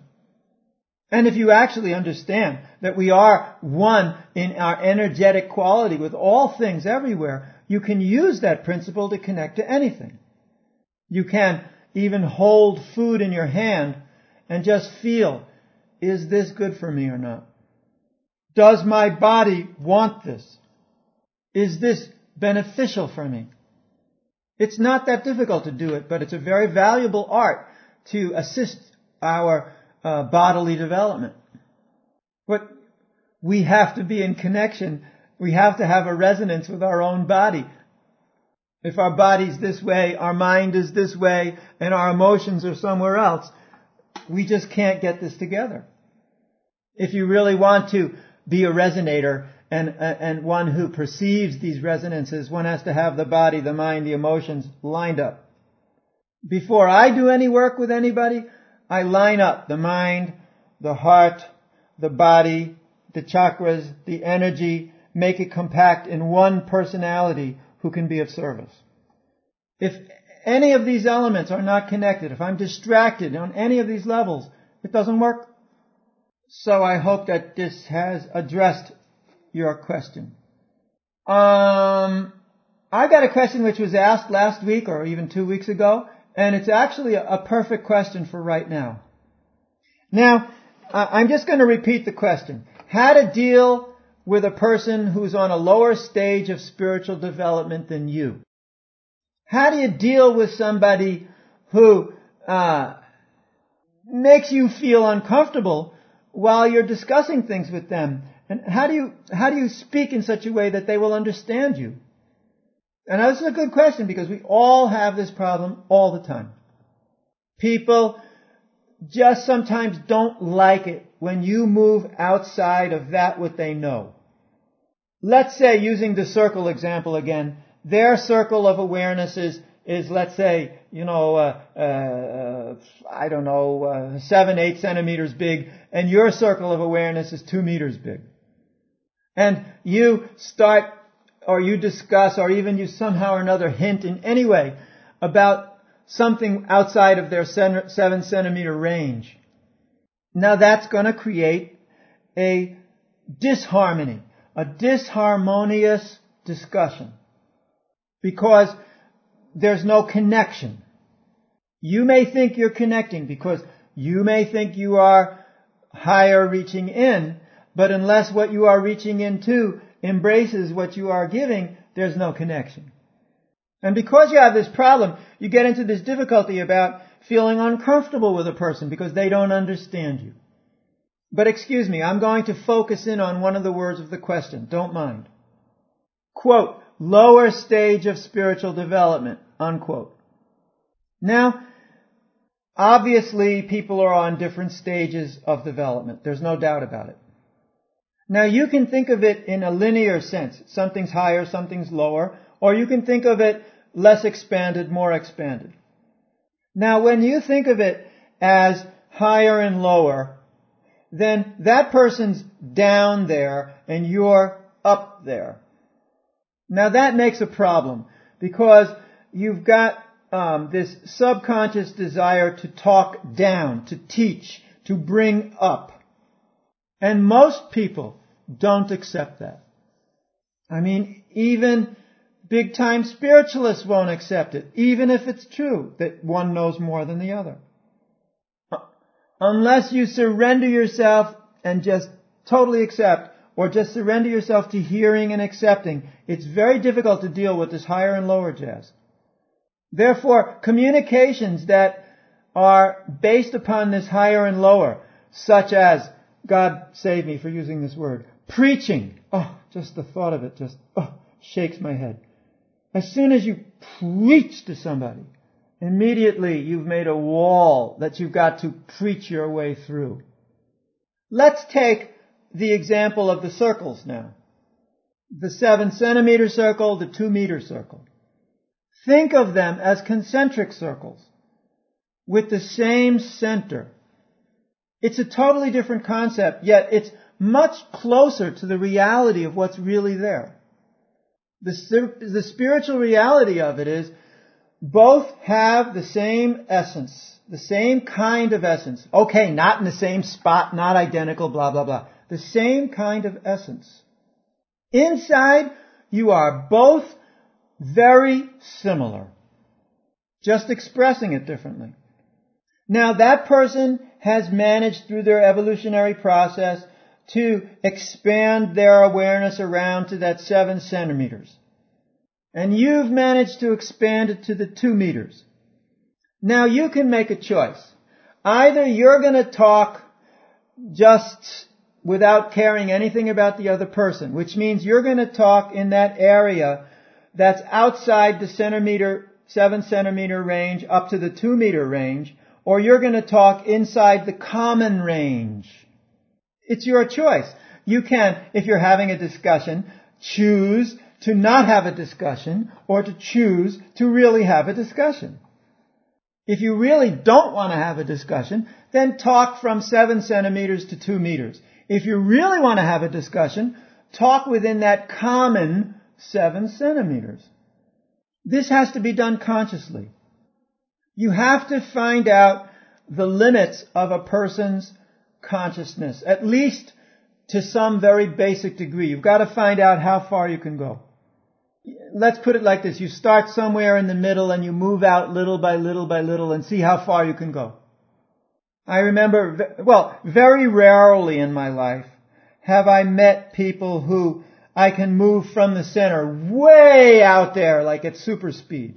And if you actually understand that we are one in our energetic quality with all things everywhere, you can use that principle to connect to anything. You can even hold food in your hand and just feel, is this good for me or not? Does my body want this? Is this beneficial for me? It's not that difficult to do it, but it's a very valuable art to assist our uh, bodily development. But we have to be in connection. We have to have a resonance with our own body. If our body's this way, our mind is this way, and our emotions are somewhere else, we just can't get this together. If you really want to be a resonator and, and one who perceives these resonances, one has to have the body, the mind, the emotions lined up. Before I do any work with anybody, I line up the mind, the heart, the body, the chakras, the energy, make it compact in one personality who can be of service. If any of these elements are not connected, if I'm distracted on any of these levels, it doesn't work. So I hope that this has addressed your question. Um, I got a question which was asked last week or even two weeks ago, and it's actually a, a perfect question for right now. Now, uh, I'm just going to repeat the question. How to deal with a person who's on a lower stage of spiritual development than you? How do you deal with somebody who uh, makes you feel uncomfortable while you're discussing things with them? And how do you how do you speak in such a way that they will understand you? And this is a good question because we all have this problem all the time. People just sometimes don't like it when you move outside of that what they know. Let's say, using the circle example again, their circle of awareness is, is let's say, you know, uh, uh, I don't know, uh, seven, eight centimeters big, and your circle of awareness is two meters big. And you start, or you discuss, or even you somehow or another hint in any way about something outside of their seven centimeter range. Now that's going to create a disharmony, a disharmonious discussion. Because there's no connection. You may think you're connecting because you may think you are higher reaching in, but unless what you are reaching into embraces what you are giving, there's no connection. And because you have this problem, you get into this difficulty about feeling uncomfortable with a person because they don't understand you. But excuse me, I'm going to focus in on one of the words of the question. Don't mind. Quote, lower stage of spiritual development, unquote. Now, obviously people are on different stages of development. There's no doubt about it. Now you can think of it in a linear sense. Something's higher, something's lower. Or you can think of it less expanded, more expanded. Now when you think of it as higher and lower, then that person's down there and you're up there. Now that makes a problem because you've got um, this subconscious desire to talk down, to teach, to bring up. And most people don't accept that. I mean, even big-time spiritualists won't accept it, even if it's true that one knows more than the other. Unless you surrender yourself and just totally accept, or just surrender yourself to hearing and accepting, it's very difficult to deal with this higher and lower jazz. Therefore, communications that are based upon this higher and lower, such as, God save me for using this word, preaching. Oh, just the thought of it just oh, shakes my head. As soon as you preach to somebody, immediately you've made a wall that you've got to preach your way through. Let's take the example of the circles now. The seven centimeter circle, the two meter circle. Think of them as concentric circles with the same center. It's a totally different concept, yet it's much closer to the reality of what's really there. The, the spiritual reality of it is both have the same essence, the same kind of essence. Okay, not in the same spot, not identical, blah, blah, blah. The same kind of essence. Inside, you are both very similar, just expressing it differently. Now, that person has managed through their evolutionary process to expand their awareness around to that seven centimeters. And you've managed to expand it to the two meters. Now you can make a choice. Either you're going to talk just without caring anything about the other person, which means you're going to talk in that area that's outside the centimeter, seven centimeter range up to the two meter range, or you're going to talk inside the common range. It's your choice. You can, if you're having a discussion, choose to not have a discussion or to choose to really have a discussion. If you really don't want to have a discussion, then talk from seven centimeters to two meters. If you really want to have a discussion, talk within that common seven centimeters. This has to be done consciously. You have to find out the limits of a person's consciousness, at least to some very basic degree. You've got to find out how far you can go. Let's put it like this. You start somewhere in the middle and you move out little by little by little and see how far you can go. I remember, well, very rarely in my life have I met people who I can move from the center way out there like at super speed.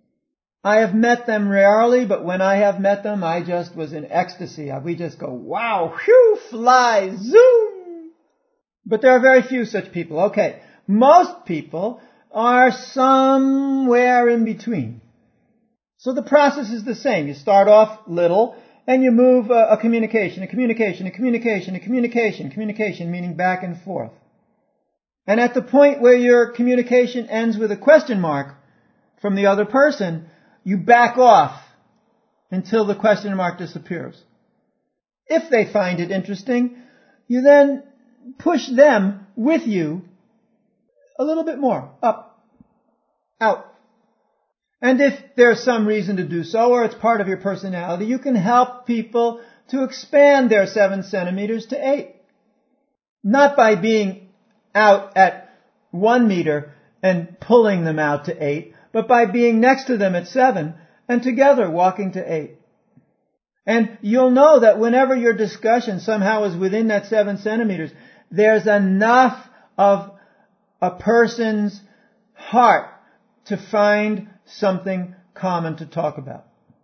I have met them rarely, but when I have met them, I just was in ecstasy. We just go, wow, whew, fly, zoom. But there are very few such people. Okay, most people are somewhere in between. So the process is the same. You start off little and you move a, a communication, a communication, a communication, a communication, communication, meaning back and forth. And at the point where your communication ends with a question mark from the other person, you back off until the question mark disappears. If they find it interesting, you then push them with you a little bit more, up, out. And if there's some reason to do so, or it's part of your personality, you can help people to expand their seven centimeters to eight. Not by being out at one meter and pulling them out to eight, but by being next to them at seven and together walking to eight. And you'll know that whenever your discussion somehow is within that seven centimeters, there's enough of a person's heart to find something common to talk about.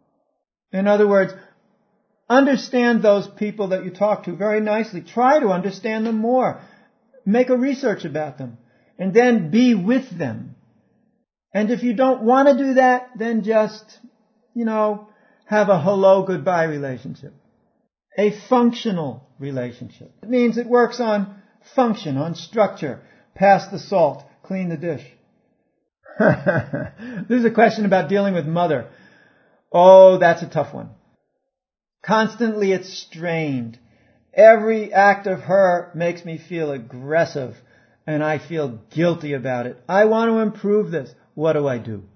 In other words, understand those people that you talk to very nicely. Try to understand them more. Make a research about them. And then be with them. And if you don't want to do that, then just, you know, have a hello, goodbye relationship. A functional relationship. It means it works on function, on structure. Pass the salt, clean the dish. This is a question about dealing with mother. Oh, that's a tough one. Constantly it's strained. Every act of her makes me feel aggressive, and I feel guilty about it. I want to improve this. What do I do?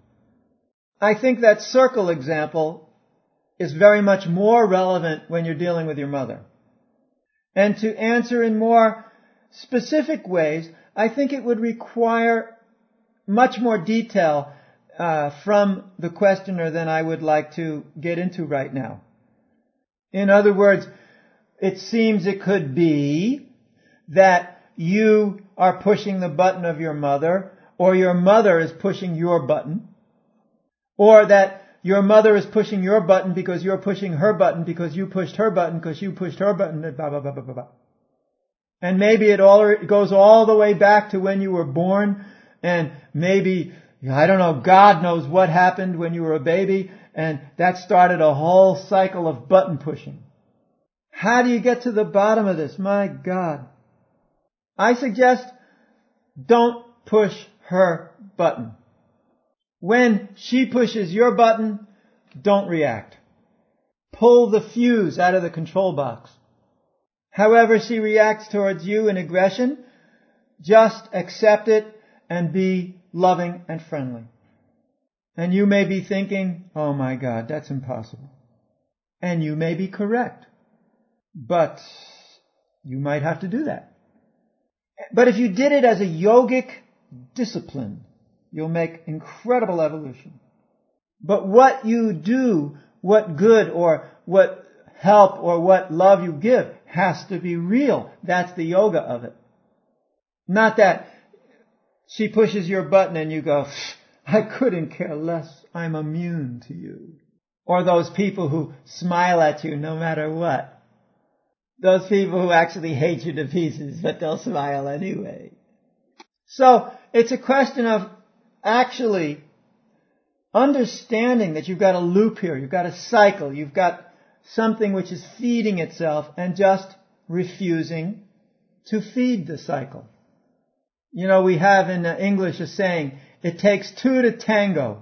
I think that circle example is very much more relevant when you're dealing with your mother. And to answer in more specific ways, I think it would require much more detail uh, from the questioner than I would like to get into right now. In other words, it seems it could be that you are pushing the button of your mother, or your mother is pushing your button, or that your mother is pushing your button because you're pushing her button because you pushed her button because you pushed her button, blah, blah, blah, blah, blah. And maybe it all it goes all the way back to when you were born, and maybe, I don't know, God knows what happened when you were a baby, and that started a whole cycle of button pushing. How do you get to the bottom of this? My God. I suggest don't push her button. When she pushes your button, don't react. Pull the fuse out of the control box. However she reacts towards you in aggression, just accept it and be loving and friendly. And you may be thinking, oh my God, that's impossible. And you may be correct. But you might have to do that. But if you did it as a yogic discipline, you'll make incredible evolution. But what you do, what good or what help or what love you give has to be real. That's the yoga of it. Not that she pushes your button and you go, I couldn't care less. I'm immune to you. Or those people who smile at you no matter what. Those people who actually hate you to pieces, but they'll smile anyway. So it's a question of actually understanding that you've got a loop here, you've got a cycle, you've got something which is feeding itself, and just refusing to feed the cycle. You know, we have in English a saying, it takes two to tango.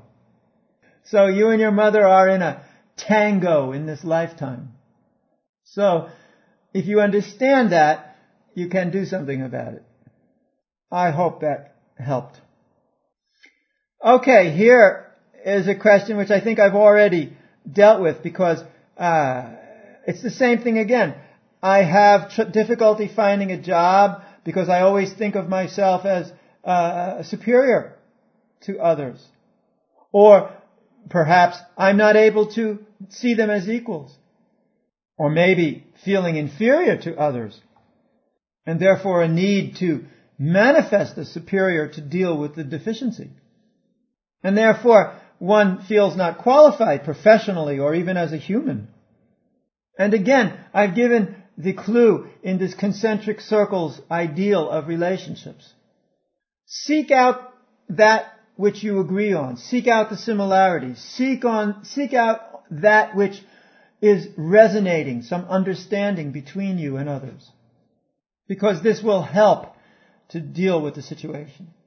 So you and your mother are in a tango in this lifetime. So if you understand that, you can do something about it. I hope that helped. Okay, here is a question which I think I've already dealt with because uh, it's the same thing again. I have tr- difficulty finding a job because I always think of myself as uh, superior to others. Or perhaps I'm not able to see them as equals. Or maybe feeling inferior to others, and therefore a need to manifest the superior to deal with the deficiency. And therefore one feels not qualified professionally or even as a human. And again, I've given the clue in this concentric circles ideal of relationships. Seek out that which you agree on. Seek out the similarities. Seek on, seek out that which is resonating, some understanding between you and others. Because this will help to deal with the situation.